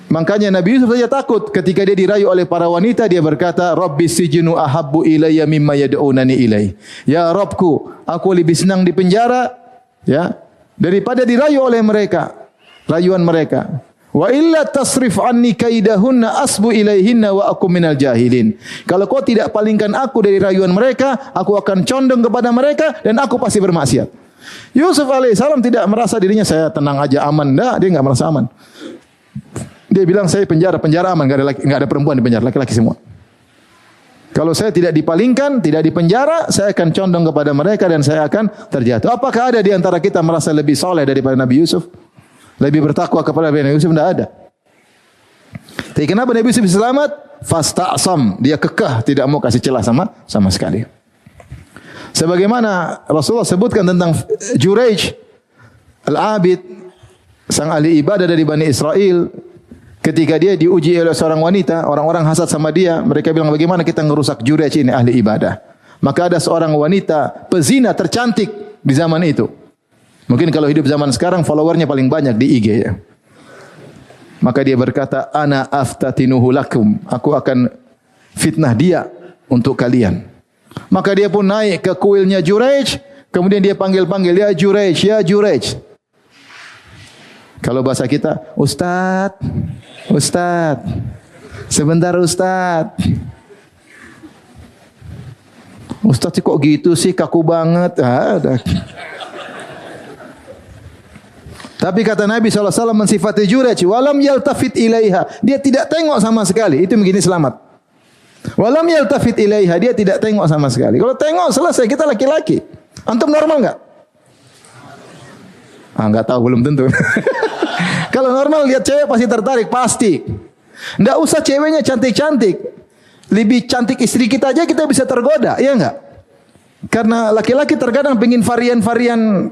S1: Makanya Nabi Yusuf saja takut ketika dia dirayu oleh para wanita, dia berkata, Rabbi sijnu ahabbu ilayya mimma yad'unani ilai. Ya Rabbku, aku lebih senang di penjara ya daripada dirayu oleh mereka, rayuan mereka. Wa illa tasrif anni kaidahunna asbu ilaihinna wa aku minal jahilin. Kalau kau tidak palingkan aku dari rayuan mereka, aku akan condong kepada mereka dan aku pasti bermaksiat. Yusuf alaihissalam tidak merasa dirinya saya tenang aja aman. Enggak, dia enggak merasa aman. Dia bilang saya penjara, penjara aman, enggak ada laki, enggak ada perempuan di penjara, laki-laki semua. Kalau saya tidak dipalingkan, tidak dipenjara, saya akan condong kepada mereka dan saya akan terjatuh. Apakah ada di antara kita merasa lebih soleh daripada Nabi Yusuf? Lebih bertakwa kepada Nabi Yusuf? Tidak ada. Tapi kenapa Nabi Yusuf bisa selamat? Fasta'sam, dia kekeh, tidak mau kasih celah sama sama sekali. Sebagaimana Rasulullah sebutkan tentang Juraij Al-Abid, sang ahli ibadah dari Bani Israel, ketika dia diuji oleh seorang wanita, orang-orang hasad sama dia, mereka bilang bagaimana kita ngerusak Juraij ini ahli ibadah. Maka ada seorang wanita pezina tercantik di zaman itu. Mungkin kalau hidup zaman sekarang followernya paling banyak di I G ya. Maka dia berkata, ana aftatinuhu lakum, aku akan fitnah dia untuk kalian. Maka dia pun naik ke kuilnya Juraij, kemudian dia panggil-panggil, ya Juraij, ya Juraij. Kalau bahasa kita, Ustaz, Ustaz, sebentar Ustaz. Ustaz kok gitu sih, kaku banget. Ah, udah. Tapi kata Nabi shallallahu alaihi wasallam mensifati Juraij, walam yaltafit ilaiha, dia tidak tengok sama sekali. Itu begini selamat. Walam yaltafit ilaiha, dia tidak tengok sama sekali. Kalau tengok selesai, kita laki-laki. Antum normal enggak? Ah, enggak tahu, belum tentu. Kalau normal lihat cewek pasti tertarik, pasti. Enggak usah ceweknya cantik-cantik. Lebih cantik istri kita aja kita bisa tergoda, iya enggak? Karena laki-laki terkadang pengen varian-varian.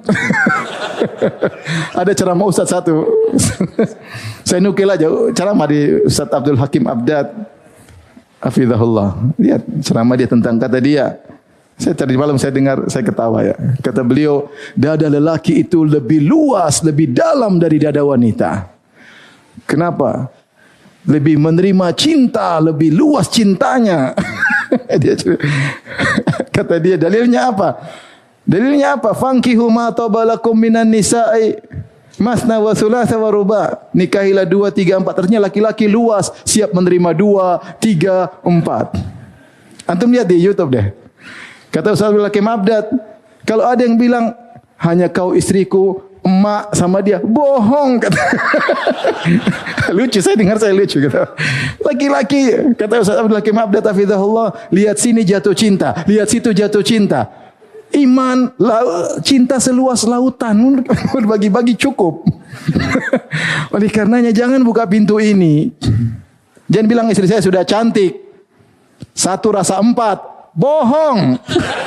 S1: Ada ceramah Ustaz satu. Saya nukil aja ceramah di Ustaz Abdul Hakim Abdad hafizahullah. Lihat ceramah dia tentang kata dia. Saya tadi malam saya dengar, saya ketawa ya. Kata beliau, dada lelaki itu lebih luas, lebih dalam dari dada wanita. Kenapa? Lebih menerima cinta, lebih luas cintanya. Dia kata dia, dalilnya apa? Dalilnya apa? Fankihu ma tabalakum minan nisa'i masna wa thulatha wa ruba. Nikahilah dua, tiga, empat. Artinya laki-laki luas, siap menerima dua, tiga, empat. Antum lihat di YouTube deh. Kata Ustaz Abdul Hakim Abdad, kalau ada yang bilang hanya kau istriku, emak sama dia, bohong kata. Lucu, saya dengar saya lucu kata. Laki-laki, kata Ustaz Abdul Hakim Abdad hafizahullah, lihat sini jatuh cinta, lihat situ jatuh cinta. Iman, lau, cinta seluas lautan, berbagi-bagi cukup. Oleh karenanya jangan buka pintu ini. Jangan bilang istri saya sudah cantik, satu rasa empat. Bohong.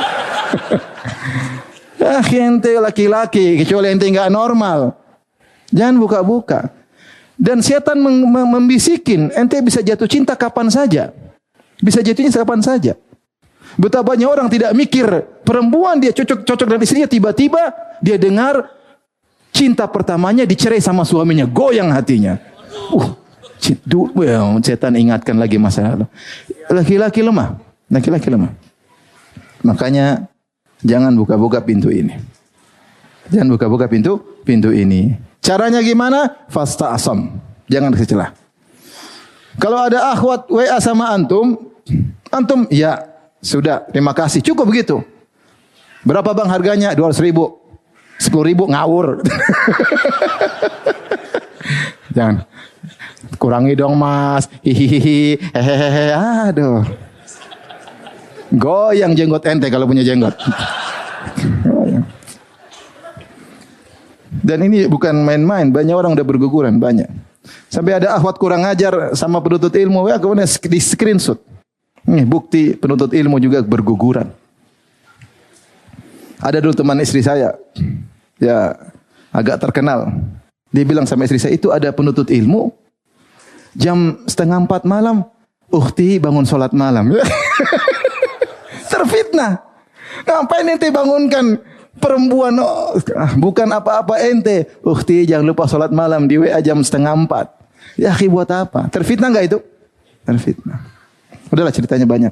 S1: Ah, ente laki-laki, kecuali ente enggak normal. Jangan buka-buka. Dan setan mem membisikin, ente bisa jatuh cinta kapan saja. Bisa jatuhnya kapan saja. Betapa banyak orang tidak mikir, perempuan dia cocok-cocok dengan istrinya, tiba-tiba dia dengar cinta pertamanya dicerai sama suaminya, goyang hatinya. Uh, well, setan ingatkan lagi masa lalu. Laki-laki lemah. Laki-laki lemah. Makanya jangan buka-buka pintu ini. Jangan buka-buka pintu pintu ini. Caranya gimana? Fasta'sam. Jangan kasih celah. Kalau ada akhwat W A sama antum, antum ya sudah, terima kasih. Cukup begitu. Berapa bang harganya? dua ratus ribu. sepuluh ribu ngawur. Jangan. Kurangi dong mas. Hihihi. Hehehe. Aduh. Goyang jenggot ente kalau punya jenggot. Dan ini bukan main-main, banyak orang udah berguguran, banyak. Sampai ada akhwat kurang ajar sama penuntut ilmu, ya kemudian di screenshot. Ini bukti penuntut ilmu juga berguguran. Ada dulu teman istri saya, ya agak terkenal. Dia bilang sama istri saya, itu ada penuntut ilmu, jam setengah empat malam, ukhti bangun sholat malam. Terfitnah. Ngapain ente bangunkan perempuan? Oh, bukan apa-apa ente. Ukhti jangan lupa sholat malam di W A jam setengah empat. Ya akhi, buat apa? Terfitnah enggak itu? Terfitnah. Udahlah, ceritanya banyak.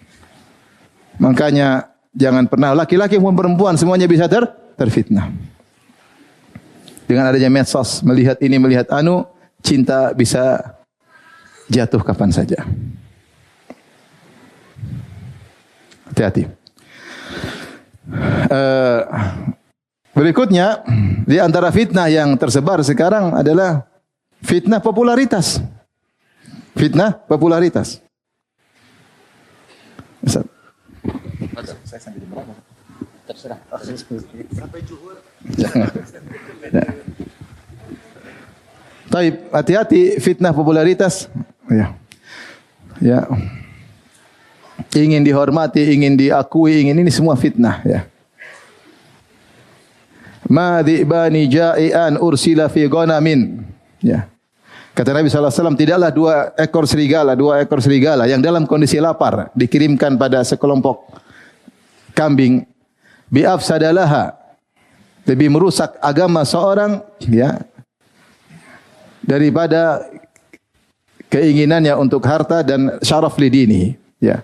S1: Makanya jangan pernah laki-laki maupun perempuan semuanya bisa ter terfitnah. Dengan adanya medsos, melihat ini melihat anu, cinta bisa jatuh kapan saja. Hati-hati. Uh, berikutnya, di antara fitnah yang tersebar sekarang adalah fitnah popularitas. Fitnah popularitas. Ustaz. Saya sampai di berapa? Terserah. Sampai zuhur. Taib, hati-hati fitnah popularitas. Ya. Ya. Ingin dihormati, ingin diakui, ingin ini semua fitnah, ya. Ma dhi'bani ja'ian ursila fi ghanamin. Ya. Kata Nabi sallallahu alaihi wasallam, tidaklah dua ekor serigala, dua ekor serigala yang dalam kondisi lapar dikirimkan pada sekelompok kambing bi afsadalaha, lebih merusak agama seorang, ya, daripada keinginannya untuk harta dan syaraf lidini, ya.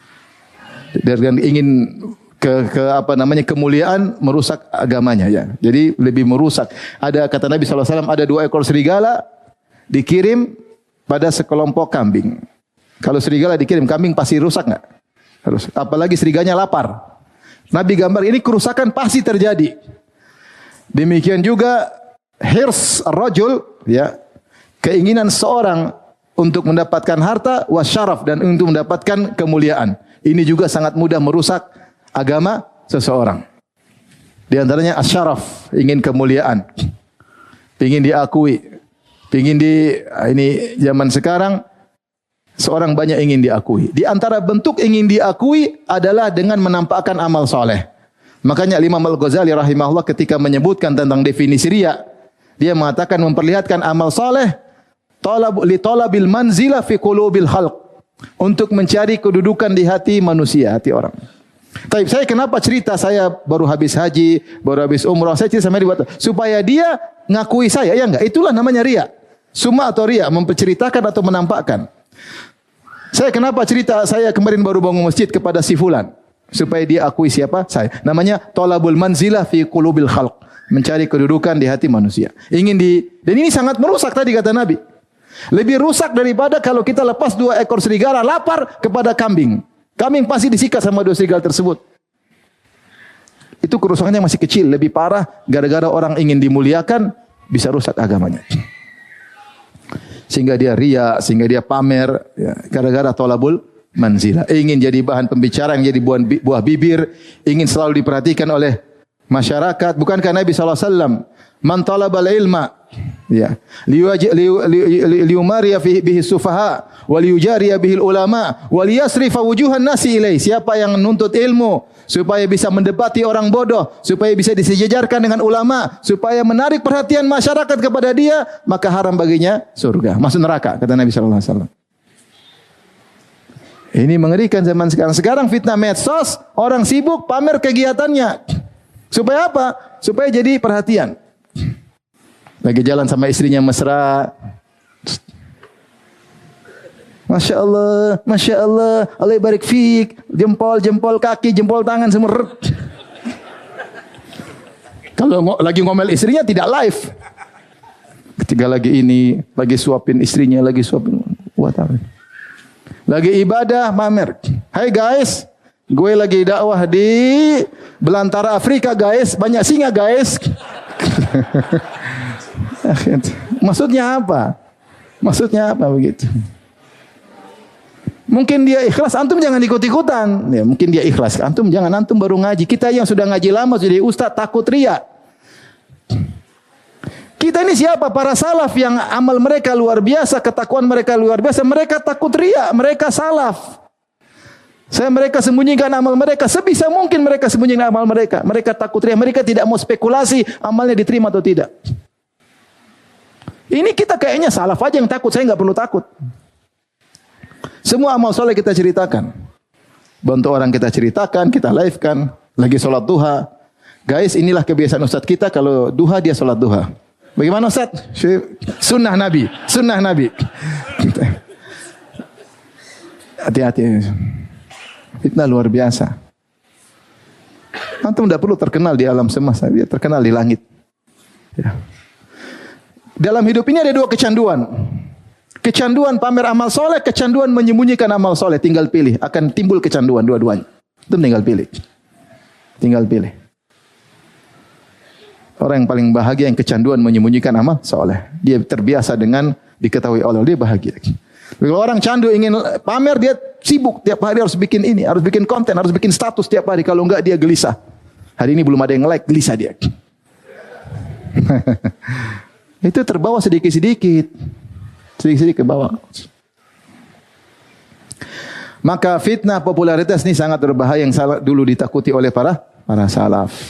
S1: Dan ingin ke, ke apa namanya kemuliaan merusak agamanya, ya. Jadi lebih merusak. Ada kata Nabi sallallahu alaihi wasallam, ada dua ekor serigala dikirim pada sekelompok kambing. Kalau serigala dikirim kambing pasti rusak enggak? Harus. Apalagi seriganya lapar. Nabi gambar ini kerusakan pasti terjadi. Demikian juga hirs rajul, ya, keinginan seorang untuk mendapatkan harta wasyaraf dan untuk mendapatkan kemuliaan. Ini juga sangat mudah merusak agama seseorang. Di antaranya asyaraf, ingin kemuliaan, ingin diakui, ingin di ini zaman sekarang seorang banyak ingin diakui. Di antara bentuk ingin diakui adalah dengan menampakkan amal soleh. Makanya Imam Al-Ghazali rahimahullah ketika menyebutkan tentang definisi riya, dia mengatakan memperlihatkan amal soleh talab li talabil manzila fi qulubil khalq, untuk mencari kedudukan di hati manusia, hati orang. Tapi saya kenapa cerita saya baru habis haji, baru habis umrah, saya cerita sama dia supaya dia ngakui saya, ya enggak? Itulah namanya riya. Summa atau riya, memperceritakan atau menampakkan. Saya kenapa cerita saya kemarin baru bangun masjid kepada si fulan, supaya dia akui siapa saya. Namanya talabul manzilah fi qulubil khalq, mencari kedudukan di hati manusia. Ingin di, dan ini sangat merusak tadi kata Nabi. Lebih rusak daripada kalau kita lepas dua ekor serigala lapar kepada kambing. Kambing pasti disikat sama dua serigala tersebut. Itu kerusakannya masih kecil, lebih parah gara-gara orang ingin dimuliakan bisa rusak agamanya. Sehingga dia riya, sehingga dia pamer, ya, gara-gara tolabul manzilah. Ingin jadi bahan pembicaraan, jadi buah, buah bibir, ingin selalu diperhatikan oleh masyarakat. Bukankah Nabi sallallahu alaihi wasallam, man talabal ilma, ya, liumariya bihi sufaha, wa liyujariya bihi ulama, wa liyasrifa wujuhan nasi ilai. Siapa yang menuntut ilmu supaya bisa mendebati orang bodoh, supaya bisa disejajarkan dengan ulama, supaya menarik perhatian masyarakat kepada dia, maka haram baginya surga, masuk neraka, kata Nabi sallallahu alaihi wasallam. Ini mengerikan zaman sekarang. Sekarang fitnah medsos, orang sibuk pamer kegiatannya. Supaya apa? Supaya jadi perhatian. Lagi jalan sama istrinya mesra. Masya Allah, Masya Allah, Allah barik fiik. Jempol, jempol kaki, jempol tangan semua. Kalau ng- lagi ngomel istrinya tidak live. Ketika lagi ini, lagi suapin istrinya, lagi suapin. What apa? Lagi ibadah, mamer. Hai guys, gue lagi dakwah di belantara Afrika guys, banyak singa guys. Maksudnya apa? Maksudnya apa begitu? Mungkin dia ikhlas, antum jangan ikut-ikutan. Ya, mungkin dia ikhlas, antum jangan, antum baru ngaji. Kita yang sudah ngaji lama, jadi ustaz takut riya. Kita ini siapa? Para salaf yang amal mereka luar biasa, ketakwaan mereka luar biasa. Mereka takut riya, mereka salaf. Saya mereka sembunyikan amal mereka. Sebisa mungkin mereka sembunyikan amal mereka. Mereka takut riya, mereka tidak mau spekulasi amalnya diterima atau tidak. Ini kita kayaknya salaf aja yang takut, saya nggak perlu takut. Semua amal soleh kita ceritakan. Bantu orang kita ceritakan, kita live-kan. Lagi sholat duha. Guys, inilah kebiasaan ustadz kita, kalau duha dia sholat duha. Bagaimana Ustaz? Sunnah Nabi, sunnah Nabi. Hati-hati. Fitnah luar biasa. Antum tidak perlu terkenal di alam semesta, dia terkenal di langit. Ya. Dalam hidup ini ada dua kecanduan. Kecanduan pamer amal soleh, kecanduan menyembunyikan amal soleh. Tinggal pilih, akan timbul kecanduan dua-duanya. Itu tinggal pilih. Tinggal pilih. Orang yang paling bahagia yang kecanduan menyembunyikan amal soleh. Dia terbiasa dengan diketahui Allah, dia bahagia. Kalau orang candu ingin pamer, dia sibuk tiap hari harus bikin ini, harus bikin konten, harus bikin status tiap hari. Kalau enggak dia gelisah. Hari ini belum ada yang like, gelisah dia. Itu terbawa sedikit-sedikit. Sedikit-sedikit ke bawah. Maka fitnah popularitas ini sangat berbahaya yang salah dulu ditakuti oleh para para salaf.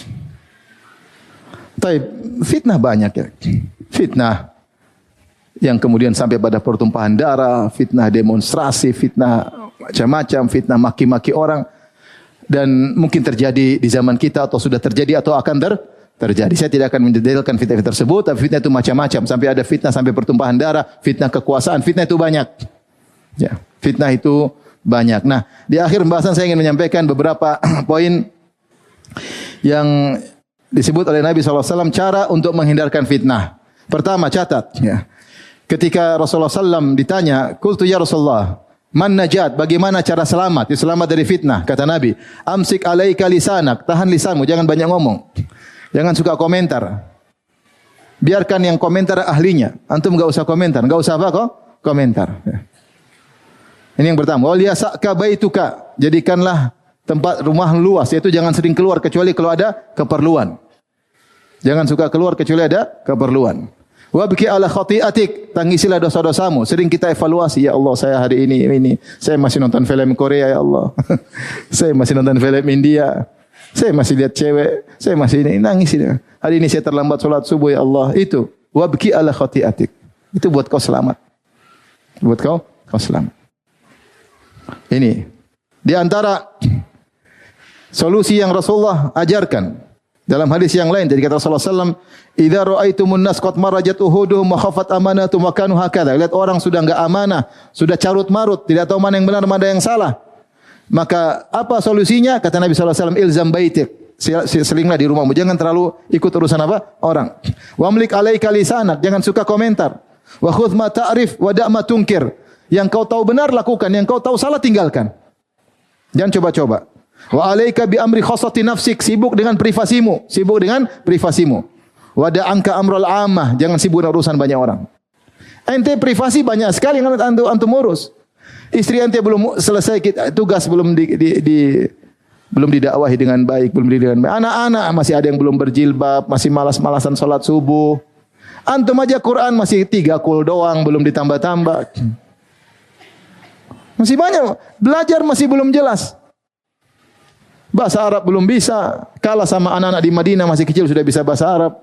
S1: Tapi fitnah banyak ya. Fitnah yang kemudian sampai pada pertumpahan darah, fitnah demonstrasi, fitnah macam-macam, fitnah maki-maki orang. Dan mungkin terjadi di zaman kita atau sudah terjadi atau akan ter terjadi. Saya tidak akan mendetailkan fitnah tersebut, tapi fitnah itu macam-macam. Sampai ada fitnah sampai pertumpahan darah, fitnah kekuasaan, fitnah itu banyak. Ya, fitnah itu banyak. Nah, di akhir pembahasan saya ingin menyampaikan beberapa poin yang disebut oleh Nabi shallallahu alaihi wasallam cara untuk menghindarkan fitnah. Pertama, catat. Ya. Ketika Rasulullah shallallahu alaihi wasallam ditanya, "Qultu ya Rasulullah, man najat? Bagaimana cara selamat? Ya, selamat dari fitnah." Kata Nabi, "Amsik alaika lisanak." Tahan lisanmu, jangan banyak ngomong. Jangan suka komentar. Biarkan yang komentar ahlinya. Antum enggak usah komentar, enggak usah apa kok? Komentar. Ya. Ini yang pertama. Wal yasaka baituka. Jadikanlah tempat rumah luas, yaitu jangan sering keluar kecuali kalau ada keperluan. Jangan suka keluar kecuali ada keperluan. Wabki ala khati'atik, tangisilah dosa-dosamu. Sering kita evaluasi, ya Allah saya hari ini ini saya masih nonton film Korea ya Allah. Saya masih nonton film India. Saya masih lihat cewek, saya masih ini nangis ini. Hari ini saya terlambat salat subuh ya Allah. Itu wabki ala khati'atik. Itu buat kau selamat. Buat kau kau selamat. Ini di antara solusi yang Rasulullah ajarkan dalam hadis yang lain dari kata Rasulullah sallallahu alaihi wasallam, "Idza ra'aitumun nas qad marajat uhuduhum wa khafat amanatum wa kanu hakadha." Lihat orang sudah enggak amanah, sudah carut-marut, tidak tahu mana yang benar, mana yang salah. Maka apa solusinya? Kata Nabi sallallahu alaihi wasallam, "Ilzam baitik." Selinglah di rumahmu, jangan terlalu ikut urusan apa? Orang. Wa amlik alaika lisanak, jangan suka komentar. Wa khudh ma ta'rif wa da' ma tunkir. Yang kau tahu benar lakukan, yang kau tahu salah tinggalkan. Jangan coba-coba. Wa alaika bi amri khassati nafsik, sibuk dengan privasimu, sibuk dengan privasimu. Wa da'anka amral ammah, jangan sibuk dengan urusan banyak orang. Ente privasi banyak sekali yang antum antum urus. Istri ente belum selesai tugas, belum di, di, di belum didakwahi dengan baik, belum dididik dengan baik. Anak-anak masih ada yang belum berjilbab, masih malas-malasan salat subuh. Antum aja Quran masih tiga kul doang, belum ditambah-tambah. Masih banyak, belajar masih belum jelas. Bahasa Arab belum bisa, kalah sama anak-anak di Madinah masih kecil sudah bisa bahasa Arab.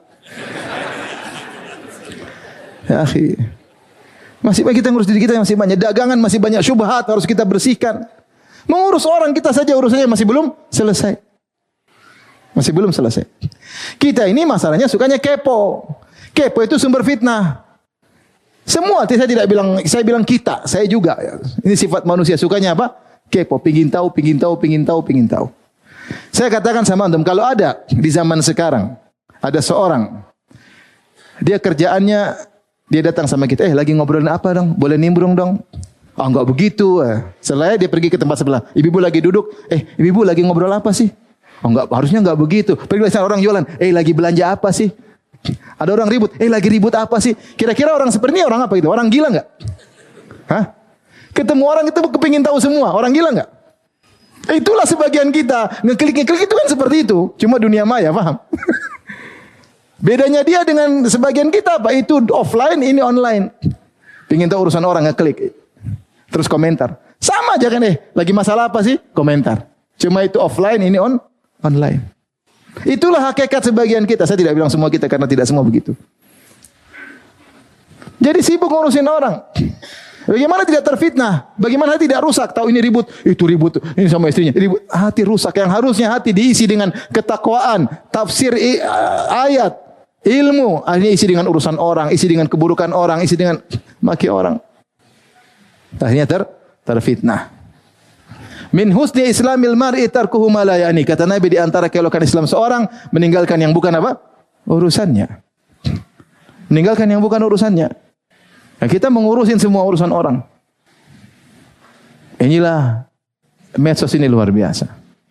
S1: Ya akhi, masih banyak kita ngurus diri kita, masih banyak dagangan, masih banyak syubhat harus kita bersihkan. Mengurus orang kita saja urusannya masih belum selesai. Masih belum selesai. Kita ini masalahnya sukanya kepo. Kepo itu sumber fitnah. Semua, saya tidak bilang, saya bilang kita, saya juga. Ini sifat manusia, sukanya apa? Kepo, pingin tahu, pingin tahu, pingin tahu, pingin tahu. Saya katakan sama antum, kalau ada di zaman sekarang, ada seorang, dia kerjaannya, dia datang sama kita, eh lagi ngobrolin apa dong? Boleh nimbrung dong? Oh enggak begitu. Setelah dia pergi ke tempat sebelah, ibu-ibu lagi duduk, eh ibu-ibu lagi ngobrol apa sih? Oh enggak, harusnya enggak begitu. Pergi ke orang jualan, eh lagi belanja apa sih? Ada orang ribut, eh lagi ribut apa sih? Kira-kira orang seperti ini orang apa gitu? Orang gila enggak? Hah? Ketemu orang itu kepingin tahu semua, orang gila enggak? Itulah sebagian kita, ngeklik-ngeklik itu kan seperti itu. Cuma dunia maya, paham? Bedanya dia dengan sebagian kita apa? Itu offline, ini online. Pingin tahu urusan orang, ngeklik. Terus komentar. Sama aja kan eh, lagi masalah apa sih? Komentar. Cuma itu offline, ini on online. Itulah hakikat sebagian kita. Saya tidak bilang semua kita karena tidak semua begitu. Jadi sibuk ngurusin orang. Bagaimana tidak terfitnah? Bagaimana tidak rusak? Tahu ini ribut, itu ribut, ini sama istrinya ribut. Hati rusak. Yang harusnya hati diisi dengan ketakwaan, tafsir ayat, Ilmu akhirnya isi dengan urusan orang, isi dengan keburukan orang, isi dengan maki orang. Akhirnya ter terfitnah. Min husni islamil mar'i tarkuhu ma la ya'ni. Kata Nabi, di antara keelokan Islam seorang meninggalkan yang bukan apa? Urusannya. Meninggalkan yang bukan urusannya. Nah, kita mengurusin semua urusan orang. Inilah medsos ini luar biasa.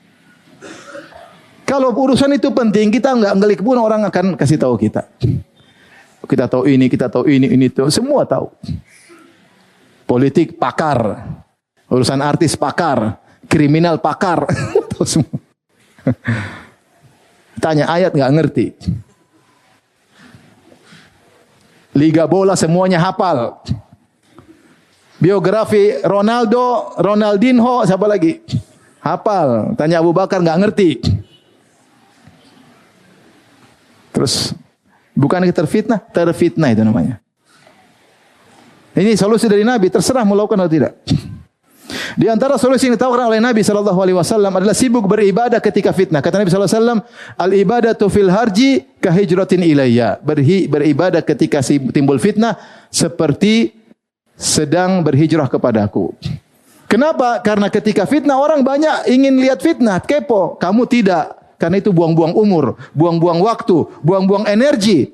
S1: Kalau urusan itu penting, kita enggak ngelik pun orang akan kasih tahu kita. Kita tahu ini, kita tahu ini, ini itu, semua tahu. Politik pakar, urusan artis pakar, kriminal pakar, tahu semua. Tanya ayat enggak ngerti. Liga bola semuanya hafal. Biografi Ronaldo, Ronaldinho, siapa lagi? Hafal. Tanya Abu Bakar enggak ngerti. Terus bukan kita terfitnah, terfitnah itu namanya. Ini solusi dari Nabi, terserah mau lakukan atau tidak. Di antara solusi yang ditawarkan oleh Nabi sallallahu alaihi wasallam adalah sibuk beribadah ketika fitnah. Kata Nabi sallallahu alaihi wasallam, "Al-ibadatu fil harji ka hijratin ilayya." Berhi, beribadah ketika timbul fitnah seperti sedang berhijrah kepadaku. Kenapa? Karena ketika fitnah orang banyak ingin lihat fitnah, kepo. Kamu tidak. Karena itu buang-buang umur, buang-buang waktu, buang-buang energi.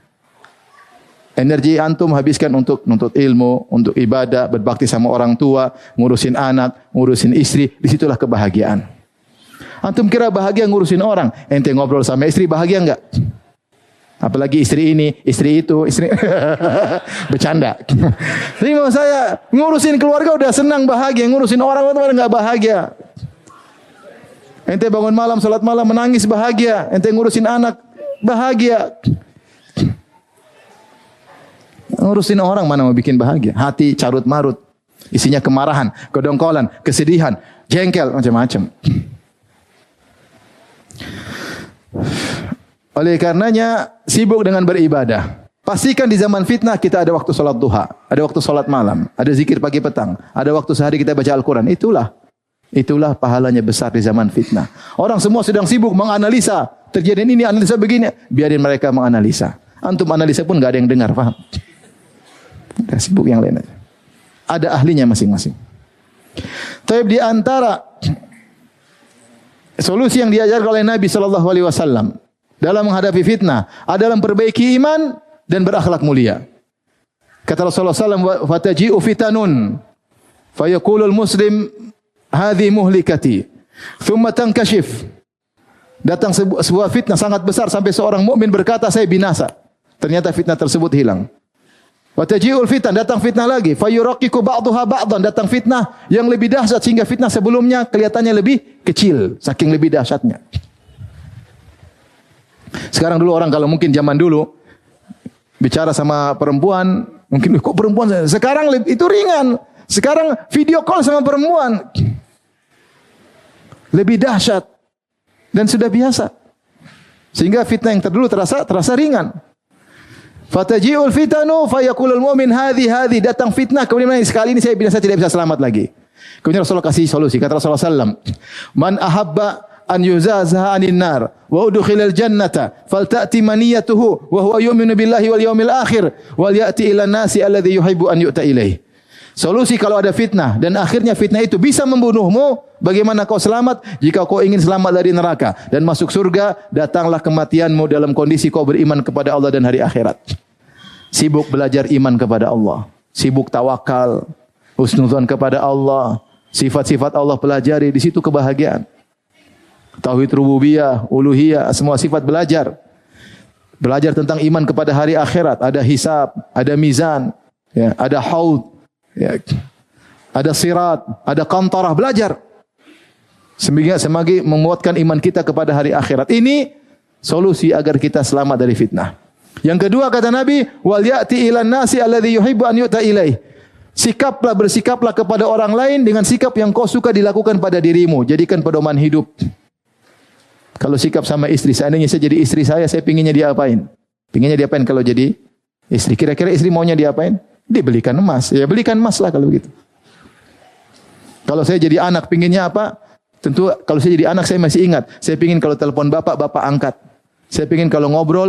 S1: Energi antum habiskan untuk nuntut ilmu, untuk ibadah, berbakti sama orang tua, ngurusin anak, ngurusin istri, disitulah kebahagiaan. Antum kira bahagia ngurusin orang, ente ngobrol sama istri bahagia enggak? Apalagi istri ini, istri itu, istri bercanda. Jadi maksud saya, ngurusin keluarga udah senang bahagia, ngurusin orang itu enggak bahagia. Ente bangun malam, salat malam menangis bahagia, ente ngurusin anak bahagia. Ngurusin orang mana mau bikin bahagia? Hati carut marut, isinya kemarahan, kedongkolan, kesedihan, jengkel, macam-macam. Oleh karenanya sibuk dengan beribadah. Pastikan di zaman fitnah kita ada waktu salat duha, ada waktu salat malam, ada zikir pagi petang, ada waktu sehari kita baca Al-Quran. Itulah, itulah pahalanya besar di zaman fitnah. Orang semua sedang sibuk menganalisa, terjadi ini, analisa begini, biarin mereka menganalisa. Antum analisa pun enggak ada yang dengar, paham? Udah sibuk yang lain aja. Ada ahlinya masing-masing. Tapi di antara solusi yang diajarkan oleh Nabi sallallahu alaihi wasallam dalam menghadapi fitnah adalah memperbaiki iman dan berakhlak mulia. Kata Rasulullah sallallahu alaihi wasallam, "Fataji'u fitanun fayaqulul muslim hadhi muhlikati thumma tankashif." Datang sebuah fitnah sangat besar sampai seorang mukmin berkata, "Saya binasa." Ternyata fitnah tersebut hilang. Wa taji'ul fitan, datang fitnah lagi. Fayuraqiqu ba'daha ba'dan, datang fitnah yang lebih dahsyat sehingga fitnah sebelumnya kelihatannya lebih kecil, saking lebih dahsyatnya. Sekarang dulu orang kalau mungkin zaman dulu bicara sama perempuan, mungkin kok perempuan, sekarang itu ringan. Sekarang video call sama perempuan lebih dahsyat dan sudah biasa. Sehingga fitnah yang terdulu terasa terasa ringan. Fataji'ul fitanu fayaqulul mu'min hadhi hadhi, datang fitnah kemudian sekali ini saya binasa tidak bisa selamat lagi. Kemudian Rasulullah kasih solusi. Kata Rasulullah sallallahu alaihi wasallam, "Man ahabba an yuzazaha 'anil nar wa udkhilal jannata falta'ti maniyatuhu wa huwa yu'minu billahi wal yawmil akhir wal ya'ti ila nasi alladhi yuhibbu an yu'ta ilaih." Solusi kalau ada fitnah dan akhirnya fitnah itu bisa membunuhmu, bagaimana kau selamat? Jika kau ingin selamat dari neraka dan masuk surga, datanglah kematianmu dalam kondisi kau beriman kepada Allah dan hari akhirat. Sibuk belajar iman kepada Allah, sibuk tawakal, husnuzan kepada Allah, sifat-sifat Allah pelajari, di situ kebahagiaan. Tauhid rububiyah, uluhiyah, semua sifat belajar. Belajar tentang iman kepada hari akhirat, ada hisab, ada mizan, ya, ada haud, ya, ada sirat, ada qantarah, belajar. Semakin semakin menguatkan iman kita kepada hari akhirat. Ini solusi agar kita selamat dari fitnah. Yang kedua kata Nabi, wal ya'ti ilan nasi alladhi yuhibbu an yu'ta ilaih. Sikaplah, bersikaplah kepada orang lain dengan sikap yang kau suka dilakukan pada dirimu. Jadikan pedoman hidup. Kalau sikap sama istri, seandainya saya jadi istri saya, saya pinginnya diapain? Pinginnya diapain kalau jadi istri? Kira-kira istri maunya diapain? Dibelikan emas. Ya belikan emas lah kalau begitu. Kalau saya jadi anak, pinginnya apa? Tentu kalau saya jadi anak, saya masih ingat. Saya pingin kalau telepon bapak, bapak angkat. Saya pingin kalau ngobrol,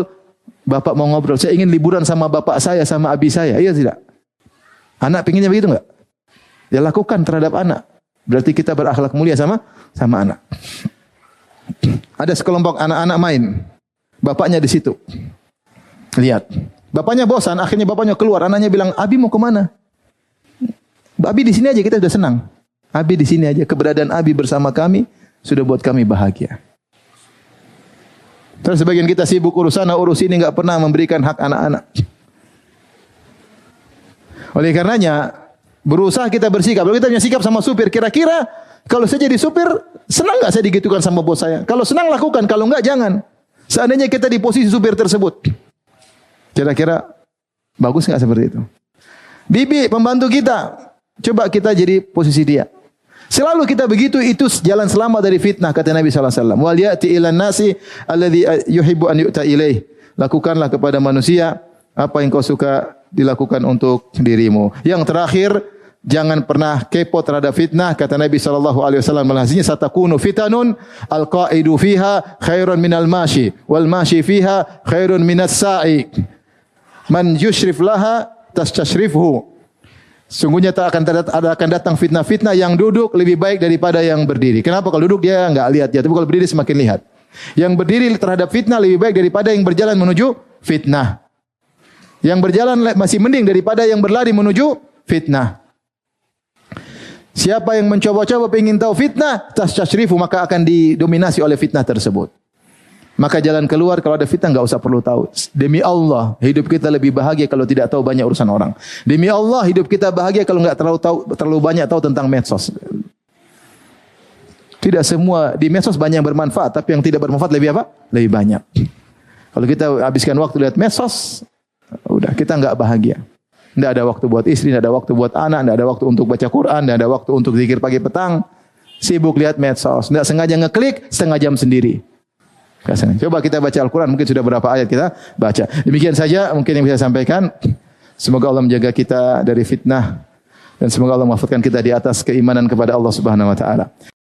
S2: Bapak mau ngobrol, saya ingin liburan sama bapak saya, sama abi saya. Iya tidak? Anak pinginnya begitu enggak? Ya lakukan terhadap anak. Berarti kita berakhlak mulia sama sama anak. Ada sekelompok anak-anak main. Bapaknya di situ. Lihat. Bapaknya bosan, akhirnya bapaknya keluar. Anaknya bilang, "Abi mau kemana?" "Abi di sini aja, kita sudah senang. Abi di sini aja. Keberadaan Abi bersama kami sudah buat kami bahagia." Terus sebagian kita sibuk urus sana, urus ini, enggak pernah memberikan hak anak-anak. Oleh karenanya, berusaha kita bersikap. Kalau kita punya sikap sama supir, kira-kira kalau saya jadi supir, senang enggak saya digitukan sama bos saya? Kalau senang lakukan, kalau enggak jangan. Seandainya kita di posisi supir tersebut, kira-kira bagus enggak seperti itu? Bibi, pembantu kita, coba kita jadi posisi dia. Selalu kita begitu, itu jalan selamat dari fitnah, kata Nabi sallallahu alaihi wasallam. Wal ya'ti ilan nasi alladhi yuhibbu an yu'ta ilaih. Lakukanlah kepada manusia apa yang kau suka dilakukan untuk dirimu. Yang terakhir, jangan pernah kepo terhadap fitnah, kata Nabi sallallahu alaihi wasallam. Alhasilnya satakunu fitanun alqaidu fiha khairun minal mashi wal mashi fiha khairun minas sa'i. Man yushrif laha tastashrifhu. Sungguhnya tak akan ada akan datang fitnah-fitnah yang duduk lebih baik daripada yang berdiri. Kenapa? Kalau duduk dia enggak lihat ya, tapi kalau berdiri semakin lihat. Yang berdiri terhadap fitnah lebih baik daripada yang berjalan menuju fitnah. Yang berjalan masih mending daripada yang berlari menuju fitnah. Siapa yang mencoba-coba ingin tahu fitnah, tastasrifu, maka akan didominasi oleh fitnah tersebut. Maka jalan keluar kalau ada fitnah enggak usah perlu tahu. Demi Allah, hidup kita lebih bahagia kalau tidak tahu banyak urusan orang. Demi Allah, hidup kita bahagia kalau enggak terlalu tahu terlalu banyak tahu tentang medsos. Tidak semua di medsos banyak yang bermanfaat, tapi yang tidak bermanfaat lebih apa? Lebih banyak. Kalau kita habiskan waktu lihat medsos, udah kita enggak bahagia. Tidak ada waktu buat istri, tidak ada waktu buat anak, tidak ada waktu untuk baca Quran, tidak ada waktu untuk zikir pagi petang. Sibuk lihat medsos, tidak sengaja ngeklik setengah jam sendiri. Coba kita baca Al-Quran, mungkin sudah berapa ayat kita baca. Demikian saja mungkin yang bisa saya sampaikan. Semoga Allah menjaga kita dari fitnah dan semoga Allah mahfudkan kita di atas keimanan kepada Allah Subhanahu wa taala.